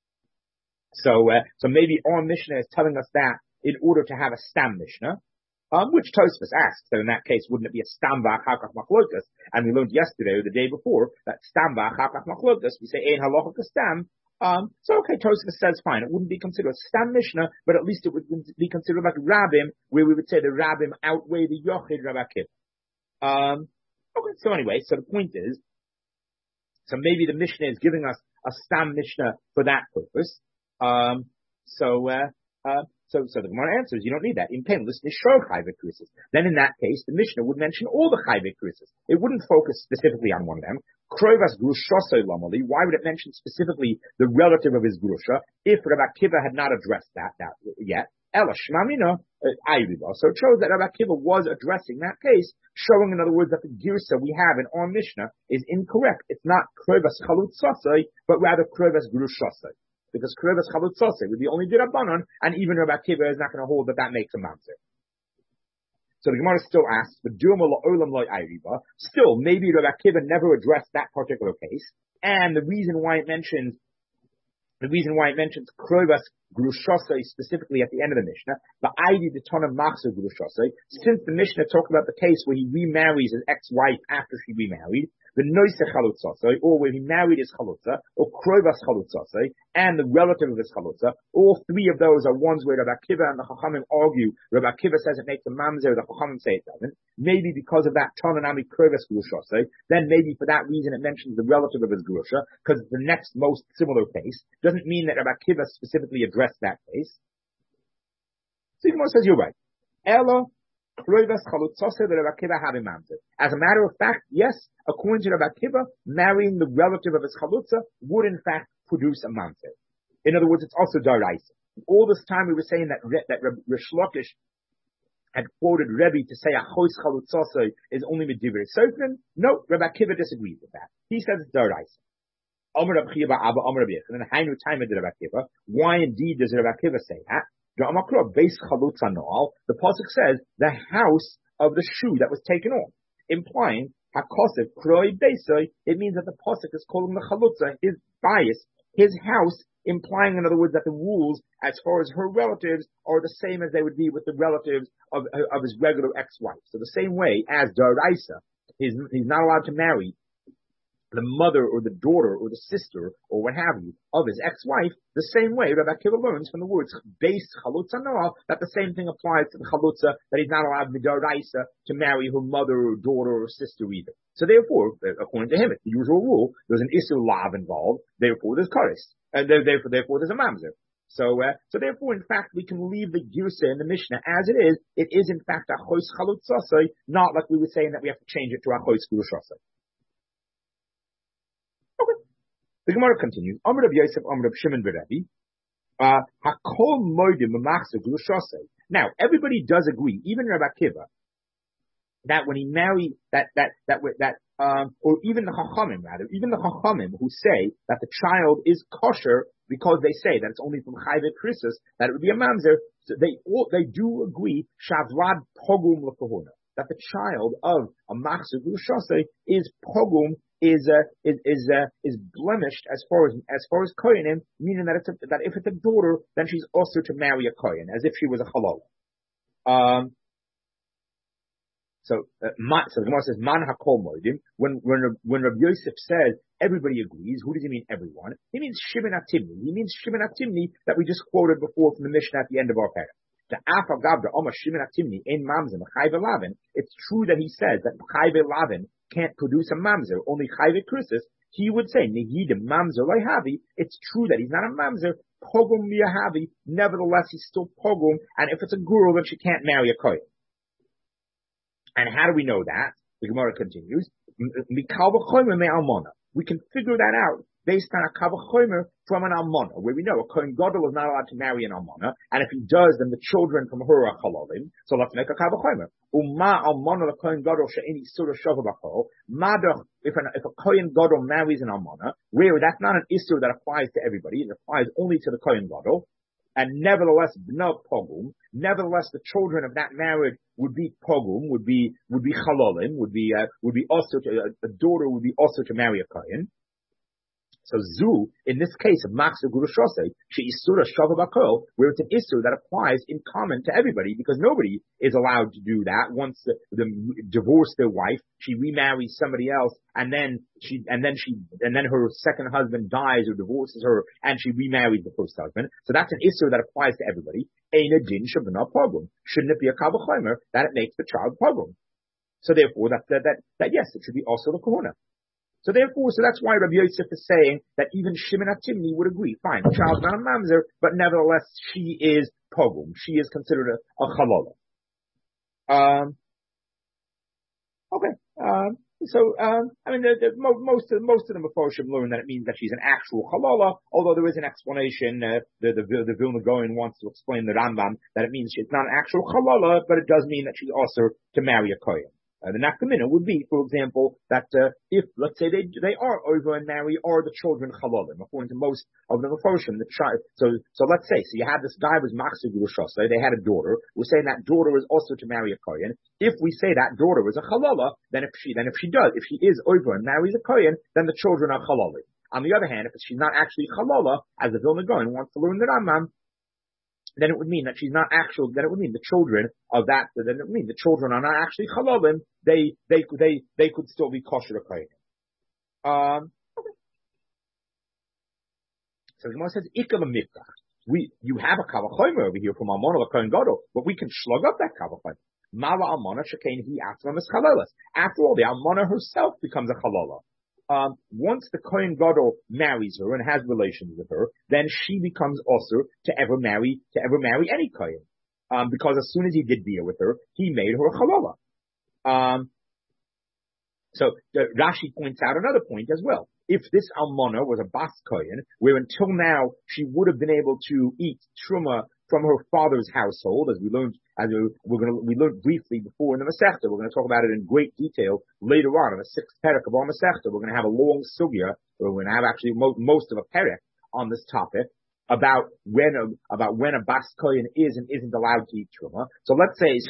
So, uh, so maybe our Mishnah is telling us that in order to have a stam Mishnah. Um, which Tosfos asks, so in that case, wouldn't it be a stam v'achakach machlokas? And we learned yesterday or the day before that stam v'achakach machlokas, we say ein halacha stam. Um, so okay, Tosfos says fine, it wouldn't be considered a stam mishnah, but at least it would be considered like rabbim, where we would say the rabbim outweigh the yochid Rabbi Akiva. Um, okay, so anyway, so the point is, so maybe the Mishnah is giving us a stam mishnah for that purpose. Um, so, uh, uh, So, so the Gemara answers, you don't need that. In pain, listen to Shor Chayvei Krisis. Then in that case, the Mishnah would mention all the Chayvei Krisis. It wouldn't focus specifically on one of them. Krovas Grushosei Lomali. Why would it mention specifically the relative of his Grusha if Rabbi Akiva had not addressed that, that yet? Ela Shmamina Ayriba. So it shows that Rabbi Akiva was addressing that case, showing in other words that the Girsa we have in our Mishnah is incorrect. It's not Krovas Chalutzosei, but rather Krovas Grushosei. Because Krovas Chalutzosei would be only Dirabanan, and even Rabbi Akiva is not going to hold that that makes a mamzer. So the Gemara still asks, but Duma La'olam Loy Ayriba. Still, maybe Rabbi Akiva never addressed that particular case, and the reason why it mentions the reason why it mentions Krovas Grushosei specifically at the end of the Mishnah, the Aidi the Tana Machzer Grushosei, since the Mishnah talked about the case where he remarries his ex-wife after she remarried, the Noise Chalutzosei, or where he married his Chalutza, or Krovas Chalutzosei, and the relative of his Chalutza, all three of those are ones where Rabbi Akiva and the Chachamim argue. Rabbi Akiva says it makes a mamzer, the Chachamim say it doesn't. Maybe because of that Tananami Krovas Grushosei, then maybe for that reason it mentions the relative of his Grusha, because it's the next most similar case. Doesn't mean that Rabbi Akiva specifically addressed that case. So Gemara says, you're right. Ella, as a matter of fact, yes, according to Rabbi Akiva, marrying the relative of his chalutza would in fact produce a mamzer. In other words, it's also daraisa. All this time we were saying that Re, that Rish Lakish had quoted Rebbe to say a chos chalutzasei is only medivir sofrim. No, Rabbi Akiva disagrees with that. He says it's daraisa. Amar Rabbi Chiya Abba Amar Rabbi Yochanan, and then Hainu Taima did Rabbi Akiva. Why indeed does Rabbi Akiva say that? The pasuk says the house of the shoe that was taken off, implying hakosef kroi beisoi. It means that the pasuk is calling the chalutza his bias, his house, implying, in other words, that the rules as far as her relatives are the same as they would be with the relatives of of his regular ex-wife. So the same way as daraisa, he's he's not allowed to marry the mother or the daughter or the sister or what have you of his ex-wife, the same way Rabbi Akiva learns from the words based chalutza noah that the same thing applies to the chalutza, that he's not allowed midaraisa to marry her mother or daughter or sister either. So therefore, according to him, it's the usual rule. There's an issur lav involved. Therefore, there's kares, and therefore, therefore, there's a mamzer. So, uh, so therefore, in fact, we can leave the girsa in the Mishnah as it is. It is in fact a chos chalutzasei, not like we were saying that we have to change it to a chos gurushasei. The Gemara continues. Amar Rav Yosef, Amar Rav Shimon Berevi. Hakol moedim b'machzor glushasei. Now, everybody does agree, even Rabbi Akiva, that when he married that that that that um, or even the Chachamim rather, even the Chachamim who say that the child is kosher because they say that it's only from Chayve Krisus that it would be a mamzer. So they all they do agree shavlad pogum l'kahuna, that the child of a machzor glushasei is pogum. Is uh, is is uh, is blemished as far as as far as kohenim, meaning that it's a, that if it's a daughter, then she's also to marry a kohen, as if she was a halal. Um. So, uh, ma, so the Gemara says man hakol moedim. When when when Rabbi Yosef says everybody agrees, who does he mean everyone? He means Shimon HaTimni. He means Shimon HaTimni that we just quoted before from the Mishnah at the end of our paragraph. It's true that he says that Chayve Lavin can't produce a mamzer, only Chayve Krisus. He would say, Nehid mamzer loyhavi. It's true that he's not a mamzer, pogum miyahavi. Nevertheless, he's still pogum, and if it's a girl, then she can't marry a kohen. And how do we know that? The Gemara continues. We can figure that out based on a kavachomer from an almana, where we know a kohen gadol is not allowed to marry an almana, and if he does, then the children from her are halalim. So let's make a kavachomer. Uma almana the kohen gadol she'eni surah shavabachol. Madach, if an if a kohen gadol marries an almana, where that's not an issur that applies to everybody, it applies only to the kohen gadol, and nevertheless b'na pogum. Nevertheless, the children of that marriage would be pogum, would be would be halalim, would be uh, would be also to, uh, a daughter would be also to marry a kohen. So zu, in this case of machzor gurushasei, she isura shava bakol, where it's an issur that applies in common to everybody, because nobody is allowed to do that. Once the, the divorce their wife, she remarries somebody else, and then she, and then she, and then her second husband dies or divorces her, and she remarries the first husband. So that's an issur that applies to everybody. Eina din shabana pogum. Shouldn't it be a kavachomer that it makes the child pogum? So therefore, that, that, that, that yes, it should be also the kahuna. So therefore, so that's why Rabbi Yosef is saying that even Shimon HaTimni would agree. Fine, the child's not a mamzer, but nevertheless, she is pogum. She is considered a, a chalala. Um, okay. Um, so, um, I mean, the, the, most of most of the Mefarshim learn that it means that she's an actual chalala. Although there is an explanation. Uh, the the the Vilna Gaon wants to explain the Rambam that it means she's not an actual chalala, but it does mean that she's also to marry a kohen. Uh, the nafkamina would be, for example, that uh, if, let's say, they they are over and marry, are the children halalim, according to most of the Mefarshim, the child. So, so let's say, so you had this guy was machzor gurushasei, they had a daughter. We're saying that daughter is also to marry a kohen. If we say that daughter is a halala, then if she, then if she does, if she is over and marries a kohen, then the children are halalim. On the other hand, if she's not actually halala, as the Vilna Gaon wants to learn the Rambam, then it would mean that she's not actual, then it would mean the children of that, then it would mean the children are not actually halalim, they, they, they, they could still be kosher to kohen. Um, okay. So the Gemara says, Ikal Miftach. We, you have a kavachomer over here from Almana Kohen Gadol, but we can slug up that kavachomer. Mala Almana Shekain Hi Atzma is chalalas. After all, the Almana herself becomes a chalala. Um, once the Kohen Gadol marries her and has relations with her, then she becomes also to ever marry, to ever marry any Kohen. um, because as soon as he did bia with her, he made her a chalola. Um, so the, Rashi points out another point as well. If this almana was a bas kohen, where until now she would have been able to eat truma from her father's household, as we learned, as we, we're going to, we learned briefly before in the Masechta. We're going to talk about it in great detail later on in the sixth perek of our Masechta. We're going to have a long sugya, or we're going to have actually mo- most of a perek on this topic about when a, about when a bas kohen is and isn't allowed to eat truma. So let's say.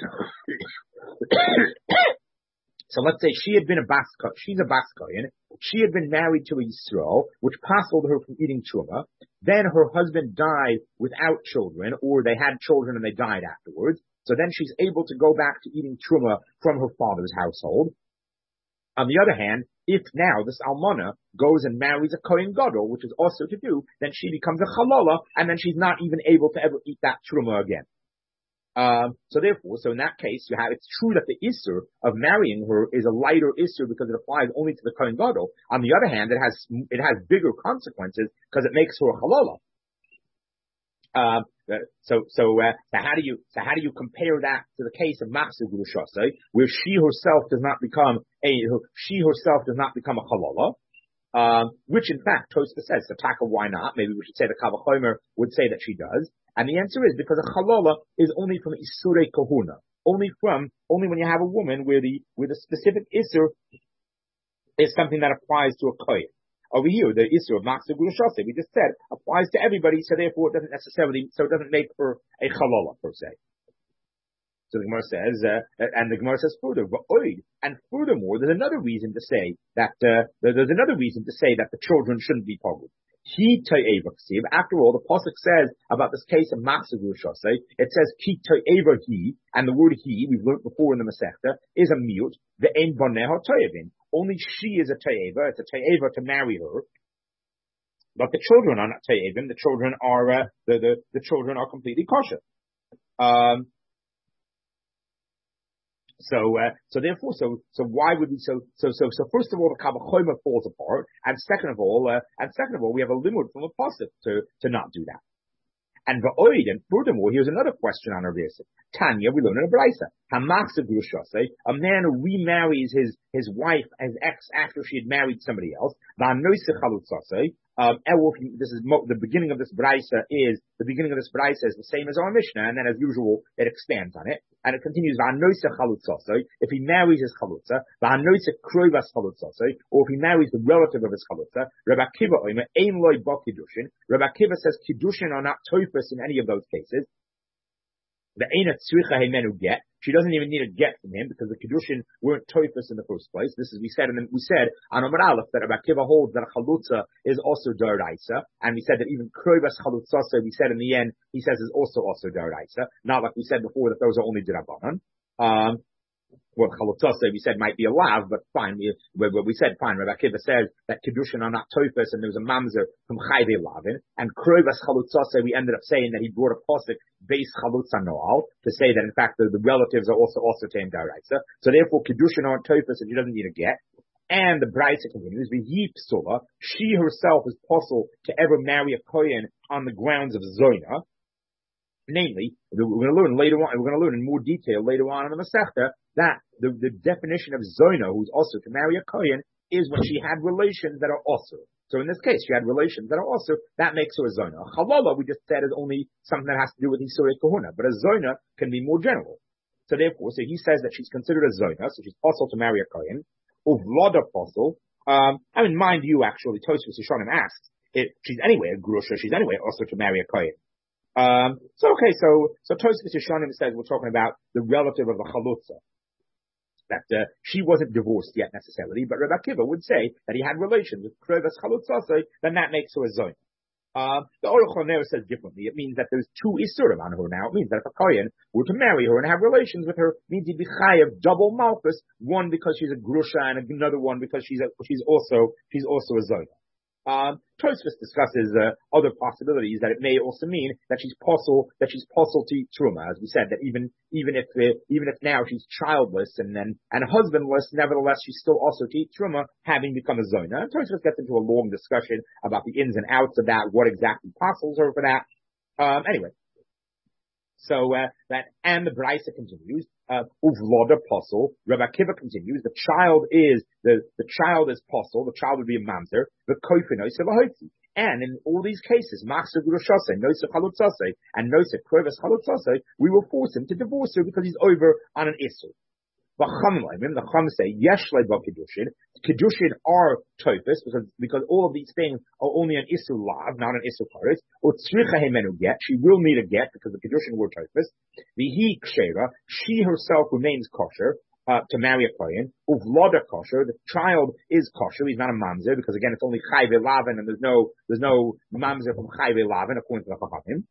So let's say she had been a bas kohen, she's a bas kohen, she had been married to a Yisrael, which passed her from eating truma. Then her husband died without children, or they had children and they died afterwards. So then she's able to go back to eating truma from her father's household. On the other hand, if now this almana goes and marries a kohen gadol, which is also to do, then she becomes a chalola, and then she's not even able to ever eat that truma again. Um, so therefore, so in that case, you have, it's true that the issur of marrying her is a lighter issur because it applies only to the kohen gadol. On the other hand, it has, it has bigger consequences because it makes her a halala. Um, so, so, uh, so how do you, so how do you compare that to the case of machzir grushasei, where she herself does not become a, she herself does not become a halala? Um, which in fact, Tosfos says, so taka, why not? Maybe we should say the Kal Vachomer would say that she does. And the answer is because a halala is only from Isurei Kahuna. Only from, only when you have a woman where the, where the specific Isur is something that applies to a kohen. Over here, the Isur of Machzir Gurashase, we just said, applies to everybody, so therefore it doesn't necessarily, so it doesn't make her a halala per se. So the Gemara says, uh, and the Gemara says further, and furthermore, there's another reason to say that, uh, there's another reason to say that the children shouldn't be pogud. He to'eva ksiv. After all, the pasuk says about this case of Machzir Gurashase, it says ki to'eva he, and the word he, we've learned before in the Masechta, is a mute, the ein boneha to'evin. Only she is a to'eva, it's a to'eva to marry her. But the children are not to'evin, the children are, uh, the, the, the children are completely kosher. Um, So, uh, so therefore, so, so why would we, so, so, so, so first of all, the Kal Vachomer falls apart, and second of all, uh, and second of all, we have a limud from a pasuk to, to not do that. And va'oid, and furthermore, here's another question on our verse. Tanya, we learn in a brisa. Hamachzir Gurashase, a man who remarries his, his wife, his ex, after she had married somebody else. Va'anoiseh chalutzase. Um, this is mo- the beginning of this brisa is the beginning of this brisa is the same as our Mishnah, and then as usual it expands on it, and it continues. Va'anoiseh chalutzase, if he marries his chalutza, va'anoiseh kroivas chalutzase, or if he marries the relative of his chalutza, Rabbi Akiva oimer ein loy ba kiddushin. Rabbi Akiva says kiddushin are not toifus in any of those cases. The eina tzricha hemenu get. She doesn't even need a get from him because the kiddushin weren't toifus in the first place. This is we said, and we said on Amar Aleph that Rabbi Akiva holds that a chalutza is also daraisa, and we said that even kroivas chalutzase, we said in the end, he says is also also daraisa. Not like we said before that those are only dirabanan. Um, well, chalutzase we said might be a lav, but fine. We, we, we said fine. Rabbi Akiva says that kiddushin are not toifus, and there was a mamzer from chayve lavin, and kroivas chalutzase we ended up saying that he brought a pasuk base chalutza noal to say that in fact the, the relatives are also also tamed daraisa. So therefore kiddushin aren't toifus, and she doesn't need a get. And the brisa continues, v'hi psula, she herself is possible to ever marry a kohen on the grounds of zoina. Namely, we're going to learn later on, we're going to learn in more detail later on in the Masechta that the, the definition of Zoina, who's also to marry a Kohen, is when she had relations that are also. So in this case, she had relations that are also, that makes her a Zoina. A Chalala, we just said, is only something that has to do with Isurei Kahuna, but a Zoina can be more general. So therefore, so he says that she's considered a Zoina, so she's possible to marry a Kohen. Uvlada possible. Um, I mean, mind you, actually, Tosfos Yishanim asks, it, she's anyway a Grusha, she's anyway also to marry a Kohen. Um, so okay, so, so Tosfos Yishanim says we're talking about the relative of a chalutza. That, uh, she wasn't divorced yet necessarily, but Rabbi Akiva would say that he had relations with kroivas chalutzase, then that makes her a zoin. Um, the Aruch LaNer says differently. It means that there's two isurim on her now. It means that if a kohen were to marry her and have relations with her, it means he'd be chayav double malchus, one because she's a grusha and another one because she's a, she's also, she's also a zoin. Um, Tosfos discusses uh, other possibilities that it may also mean that she's possible that she's possible to eat truma, as we said, that even even if uh, even if now she's childless and then and husbandless, nevertheless she's still also to eat truma, having become a zona. And Tosfos gets into a long discussion about the ins and outs of that, what exactly possibles her for that. Um, anyway, So uh, that and the Brisa continues. Uvloda uh, apostle. Rabbi Akiva continues. The child is the the child is apostle. The child would be a mamzer. The koifino sevahoti. And in all these cases, Machzor Gurushase, Nosef Chalutzase, and Nosef Krovas Chalutzase, we will force him to divorce her because he's over on an issur. The Chum say, Yeshlei ba Kedushin. Kedushin are tofus, because, because all of these things are only an issur lav, not an issur paris. Or tzricha hemenu get. She will need a get because the Kedushin were tofus. The he kshera, she herself remains kosher. Uh, to marry a kohen, uvloda kosher. The child is kosher. He's not a mamzer because again, it's only chayve lavin, and there's no there's no mamzer from chayve lavin according to the chachamim.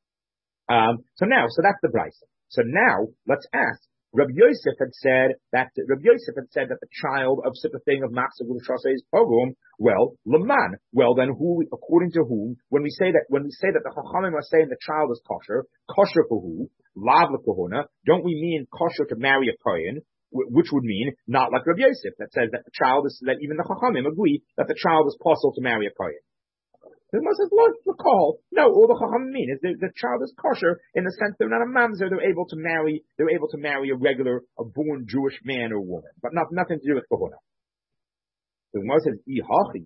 Um, so now, so that's the brisa. So now, let's ask. Rabbi Yosef had said that Rabbi Yosef had said that the child of such a thing of Machzor Gurushase is pogrom. Well, leman. Well, then who? According to whom? When we say that, when we say that the chachamim are saying the child is kosher, kosher for who? Lav lekahuna. Don't we mean kosher to marry a kohen? Which would mean not like Rabbi Yosef that says that the child is, that even the Chachamim agree that the child is possible to marry a kohen. The Gemara says, look, the call. No, all the Chachamim mean is the, the child is kosher in the sense they're not a mamzer. They're able to marry. They're able to marry a regular, a born Jewish man or woman, but not nothing to do with kahuna. The Gemara says, Ihachi.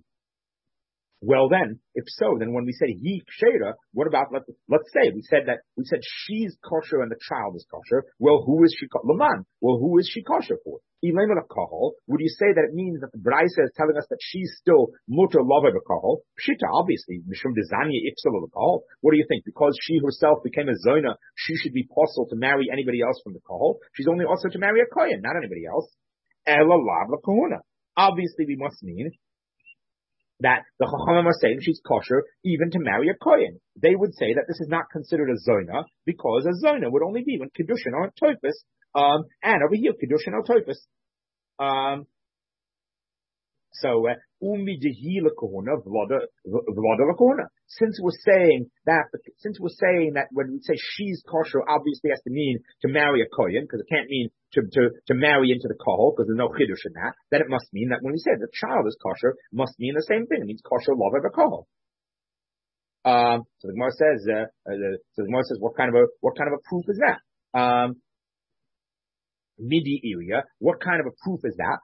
Well then, if so, then when we say he kshera, what about, let, let's say, we said that, we said she's kosher and the child is kosher. Well, who is she, Laman? Well, who is she kosher for? Ilema kahol, would you say that it means that the Brisa is telling us that she's still muter lava kahol? Pshita, obviously, mishum dezanya ipsala kahol. What do you think? Because she herself became a zona, she should be possible to marry anybody else from the kahol. She's only also to marry a kohen, not anybody else. Ela lav kahuna. Obviously, we must mean that the Chachamim are saying she's kosher even to marry a kohen. They would say that this is not considered a zona because a zona would only be when kedushin are tofus, um, and over here kedushin are tofus. Um, so umi dehila kohuna vlada vlada kohuna. Since we're saying that, since we're saying that when we say she's kosher, obviously has to mean to marry a kohen because it can't mean to to to marry into the kohol because there's no chiddush in that. Then it must mean that when we say the child is kosher, must mean the same thing. It means kosher love of a kohol. Um, so the Gemara says, uh, uh, so the Gemara says, what kind of a what kind of a proof is that? Um, Midi area. What kind of a proof is that?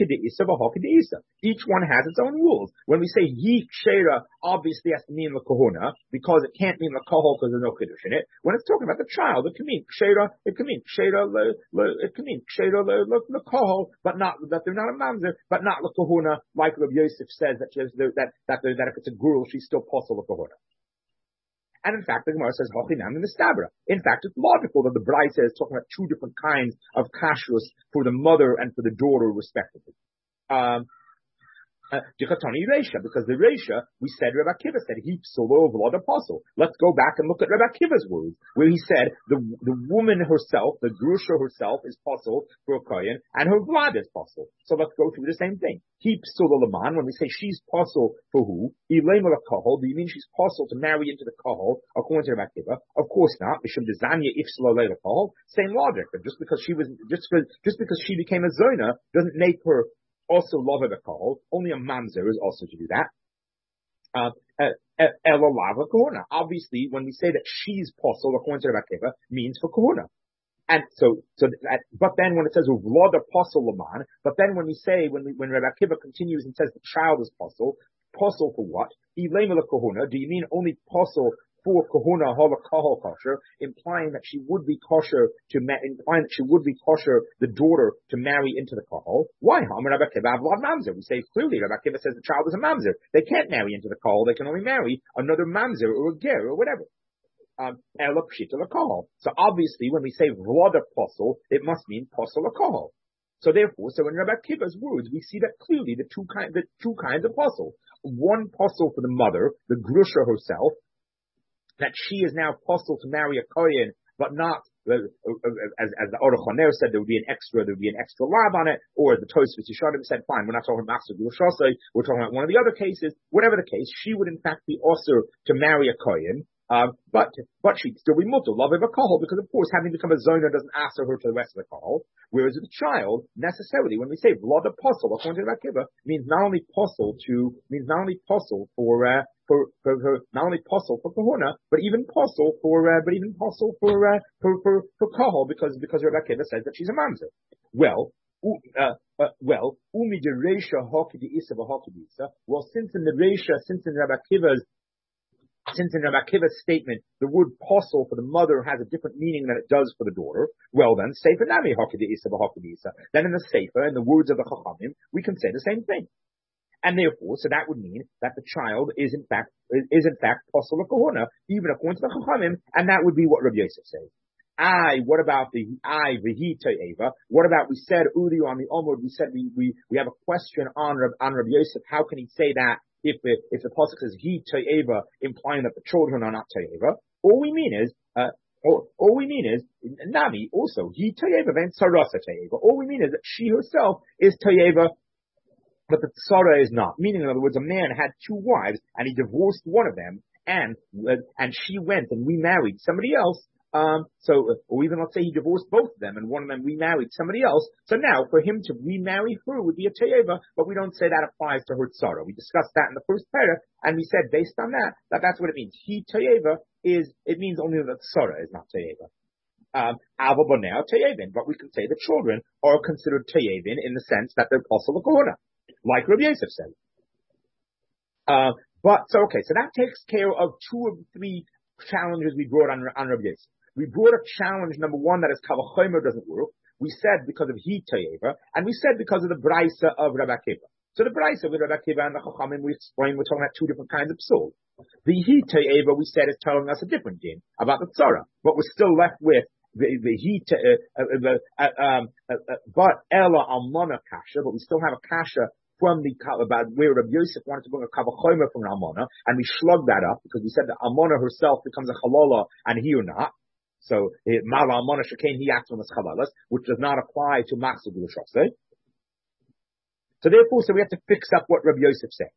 Each one has its own rules. When we say yi kshera, obviously has to mean the kahuna because it can't mean the kahol because there's no kiddush in it. When it's talking about the child, it can mean kshera. It can mean kshera. It can mean kshera the kahol, but not that they're not a mamzer, but not the kahuna. Like Rabbi Yosef says that that that that, that if it's a girl, she's still possible the kahuna. And in fact, the Gemara says, Hochinam in the Stabra. In fact, it's logical that the Brisa is talking about two different kinds of kashrus for the mother and for the daughter, respectively. Um, uh, because the Reisha, we said, Rabbi Akiva said, he solo vlad apostle. Let's go back and look at Rabbi Akiva's words, where he said, the the woman herself, the grusha herself, is possible for a kohen, and her vlad is possible. So let's go through the same thing. Keep solo laman, when we say she's possible for who? Ilema kahol, do you mean she's possible to marry into the kahol, according to Rabbi Akiva? Of course not. Mishum dezanya ifsala leila kahol. Same logic, but just because she was, just because, just because she became a zona, doesn't make her also love of a kahol. Only a mamzer is also to do that. Uh, Ela lava kahuna. Obviously, when we say that she's possible, according to Rabbi Akiva, means for kahuna. And so, so, that, but then when it says uvlod apostle laman, but then when we say, when we, when Rabbi Akiva continues and says the child is apostle, apostle for what? Ilema la kahuna. Do you mean only apostle for kahuna hala kahal kosher, implying that she would be kosher to, ma- implying that she would be kosher, the daughter, to marry into the kahal? Why? Rabbi Akiva avlad mamzer. We say clearly, Rabbi Akiva says the child is a mamzer. They can't marry into the kahal. They can only marry another mamzer or a ger or whatever. Um, so obviously, when we say vlad apostle, it must mean apostle apostle. So therefore, so in Rabbi Akiva's words, we see that clearly the two kind, the two kinds of apostle. One apostle for the mother, the grusha herself, that she is now apostle to marry a kohen, but not as as the Aruch HaNer said, there would be an extra, there would be an extra lab on it, or the Tosfos Yesharim said, fine, we're not talking about Machzor Gurushase, we're talking about one of the other cases. Whatever the case, she would in fact be also to marry a kohen. Um, but, but she'd still be mutter, love of a kahal, because of course, having become a zona doesn't answer her to the rest of the kahal. Whereas with a child, necessarily, when we say blood apostle, according to Rabbi Akiva, means not only apostle to, means not only apostle for, uh, for, for, for not only possible for kahuna, but even possible for, uh, but even possible for, uh, for, for, for kahal, because, because Rabbi Akiva says that she's a mamzer. Well, uh, uh, well, umi de reisha hoki de isa v'hoki de isa. Well, since in the reisha, since in Rabbi Akiva's Since in Rabbi Akiva's statement, the word posel for the mother has a different meaning than it does for the daughter, well then, sefer nami hoki de isa v'hoki de isa. Then in the sefer, in the words of the chachamim, we can say the same thing. And therefore, so that would mean that the child is in fact, is in fact posel kahuna, even according to the chachamim, and that would be what Rabbi Yosef says. I, what about the I, v'hi to'eva? What about, we said earlier on the Omud, we said we, we, we have a question on, on Rabbi Yosef, how can he say that if the, if the pasuk says he to'eva, implying that the children are not to'eva? All we mean is, uh, all, all we mean is, Nami also, he to'eva, then sarasa to'eva. All we mean is that she herself is to'eva, but the tzara is not. Meaning, in other words, a man had two wives, and he divorced one of them, and, uh, and she went and remarried somebody else. Um, so, or even let's say he divorced both of them and one of them remarried somebody else. So now for him to remarry her would be a to'eva, but we don't say that applies to her tzara. We discussed that in the first paragraph, and we said based on that, that that's what it means. He to'eva is, it means only that tzara is not to'eva. Um, but we can say the children are considered to'evin in the sense that they're posel kahuna, like Rabbi Yosef said. Uh, but, so okay, so that takes care of two of the three challenges we brought on, on Rabbi Yosef. We brought a challenge, number one, that is kavachomer doesn't work. We said because of he to'eva, and we said because of the brisa of Rabbi Akiva. So the brisa with Rabbi Akiva and the chachamim, we explained, we're talking about two different kinds of psul. The he to'eva, we said, is telling us a different din about the tzara, but we're still left with the, the he to, uh, uh, the, uh, um, uh, uh, but ella almana kasha, but we still have a kasha from the, about where Rabbi Yosef wanted to bring a kavachomer from an almana, and we slugged that up because we said that almana herself becomes a halala and he or not. So, mala almana shekain he acts on as chalalas, which does not apply to machzor glushase. So therefore, so we have to fix up what Rabbi Yosef said.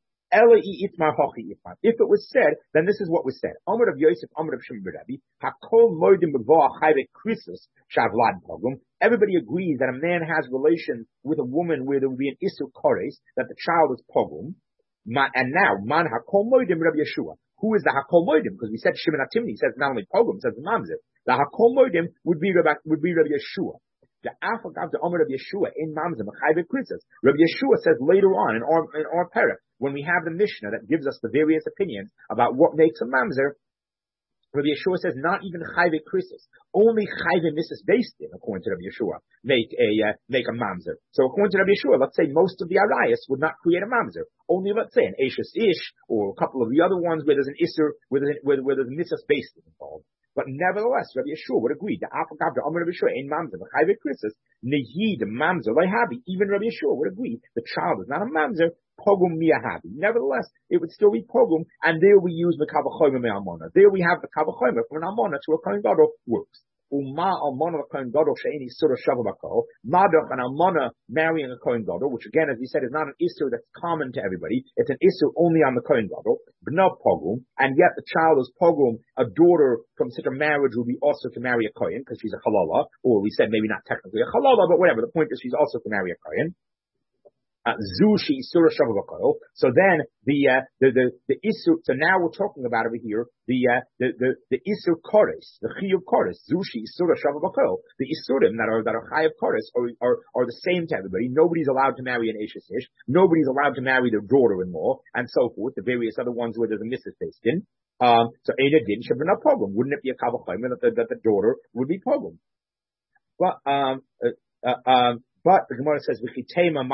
If it was said, then this is what was said. Amar of Yosef, Amar of Shimon Rabbi, Hakol moedim b'voah chayve krisus shavlad pogum. Everybody agrees that a man has relations with a woman where there would be an isur kores, that the child is pogum. And now, man hakol moedim Rabbi Yeshua. Who is the hakol moedim? Because we said Shimon HaTimni says not only pogum, says the mamzer. The hakol moedim would be Rabbi, would be Rabbi Yeshua. The Afagav the Amar of Yeshua in Mamzer Mechayve Kritzas. Rabbi Yeshua says later on in our in our parak, when we have the Mishnah that gives us the various opinions about what makes a Mamzer, Rabbi Yeshua says not even Chayve Kritzas, only Chayve Missus based in, according to Rabbi Yeshua, make a uh, make a Mamzer. So according to Rabbi Yeshua, let's say most of the Arayas would not create a Mamzer. Only let's say an Eishes Ish or a couple of the other ones where there's an Isser, where there's, where, where there's a Missus based involved. But nevertheless, Rabbi Yeshua would agree. The Afagav, the Amar Rabbi Yeshua in Mamzer, the Chayve Kritzas, Nehi, the Mamzer, Lehabi. Even Rabbi Yeshua would agree. The child is not a Mamzer, Pogum Miyahabi. Nevertheless, it would still be Pogum, and there we use the Kavachomer me Almona. There we have the Kavachomer from an Almona to a Kohen Gadol works. Uma Almona a Kohen Gadol she'eni Surah Shavavakol. Madoch an Almona marrying a Kohen Gadol, which again, as we said, is not an issue that's common to everybody. It's an issue only on the Kohen Gadol. B'no Pogum, and yet the child is Pogum. A daughter from such a marriage will be also to marry a Kohen because she's a Halala, or we said maybe not technically a Halala, but whatever. The point is she's also to marry a Kohen. Zushi Isura Shavavakol. So then the uh, the the the Isur. So now we're talking about over here the uh, the the the Isur Kores, the Chiyuv Kores. Zushi Isura Shavavakol. The Isurim that are that are Chayav Kores are, are are the same to everybody. Nobody's allowed to marry an Eishes Ish. Nobody's allowed to marry their daughter-in-law, and so forth. The various other ones where there's a missus based in. Um, so Eina Din should be no pogum. Wouldn't it be a Kavachayim that the that the daughter would be pogum? But um uh, uh, um. But the Gemara says, you're going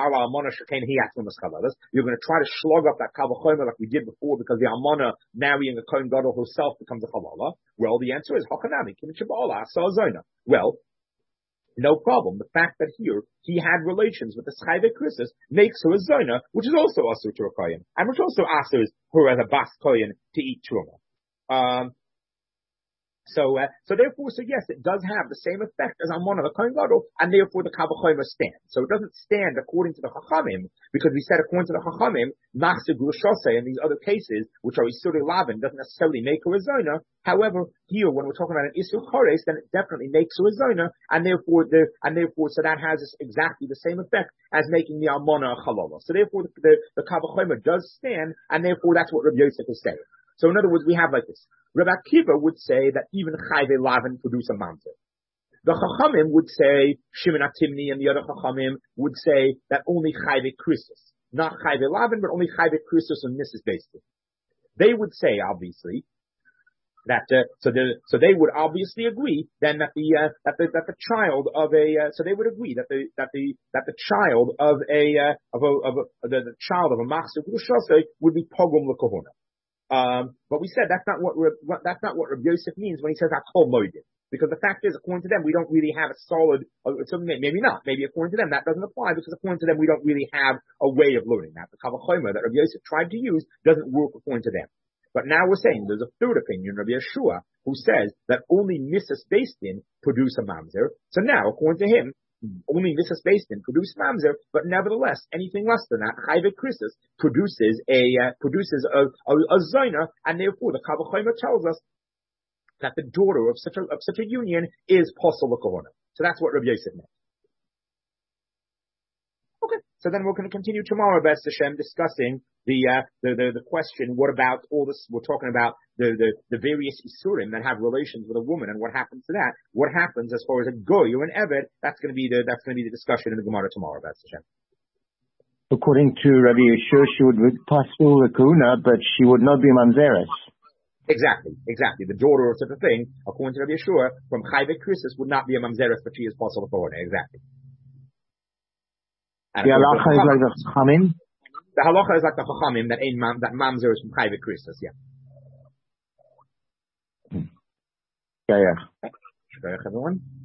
to try to slug up that kavachomer like we did before because the almana marrying a kohen gadol herself becomes a chalala. Well, the answer is hachanami kim shabala asazona. Well, no problem. The fact that here he had relations with the Chayve Kritzas makes her a zona, which is also asur to a kohen, and which also asurs her as a bas kohen to eat truma. Um, So, uh, so therefore, so yes, it does have the same effect as Almana the Kohen Gadol, and therefore the Kavachomer stands. So it doesn't stand according to the Chachamim, because we said according to the Chachamim, Machzir Glushose in these other cases, which are Isuri Lavin, doesn't necessarily make her a Zona. However, here, when we're talking about an Isur Chores, then it definitely makes her a Zona, and therefore the, and therefore, so that has exactly the same effect as making the Almana a Chalala. So therefore, the, the, the Kavachomer does stand, and therefore that's what Rabbi Yosef is saying. So in other words, we have like this. Rabbi Akiva would say that even Chayve Lavin produce a mamzer. The Chachamim would say, Shimon Atimni and the other Chachamim would say that only Chayve Krisus. Not Chayve Lavin, but only Chayve Krisus and Missus Basted. They would say, obviously, that, uh, so the, so they would obviously agree then that the, uh, that the, that the child of a, uh, so they would agree that the, that the, that the child of a, uh, of a, of a, the, the child of a Machzir Glushose would be Pogum L'Kohuna. Um, but we said that's not what, what that's not what Rabbi Yosef means when he says Hakol Moedim. Because the fact is, according to them, we don't really have a solid, uh, so maybe not, maybe according to them that doesn't apply, because according to them we don't really have a way of learning that. The Kavachomer that Rabbi Yosef tried to use doesn't work according to them. But now we're saying there's a third opinion, Rabbi Yeshua, who says that only Missus Bastin produce a mamzer. So now, according to him, only Missus Bastin produce mamzer, but nevertheless, anything less than that, Chayve Krisus produces a uh, produces a a, a zayna, and therefore the Kavachomer tells us that the daughter of such a of such a union is posel l'kohona. So that's what Rabbi Yosef meant. Okay, so then we're going to continue tomorrow, B'ez Hashem, discussing the uh the, the the question. What about all this? We're talking about the the the various isurim that have relations with a woman, and what happens to that? What happens as far as a goy or an eved? That's going to be the that's going to be the discussion in the Gemara tomorrow, B'ez Hashem. According to Rabbi Yeshua, she would be possible l'kuna, but she would not be mamzeres. Exactly, exactly. The daughter of such a thing, according to Rabbi Yeshua, from Chayve Krisus would not be a mamzeres, but she is possible for her. Exactly. And the halacha is like the Chachamim. The halacha is like the Chachamim that ain't mam, that mamzer is from Chayve Krisus. Yeah. Yeah, yeah. Okay. Everyone.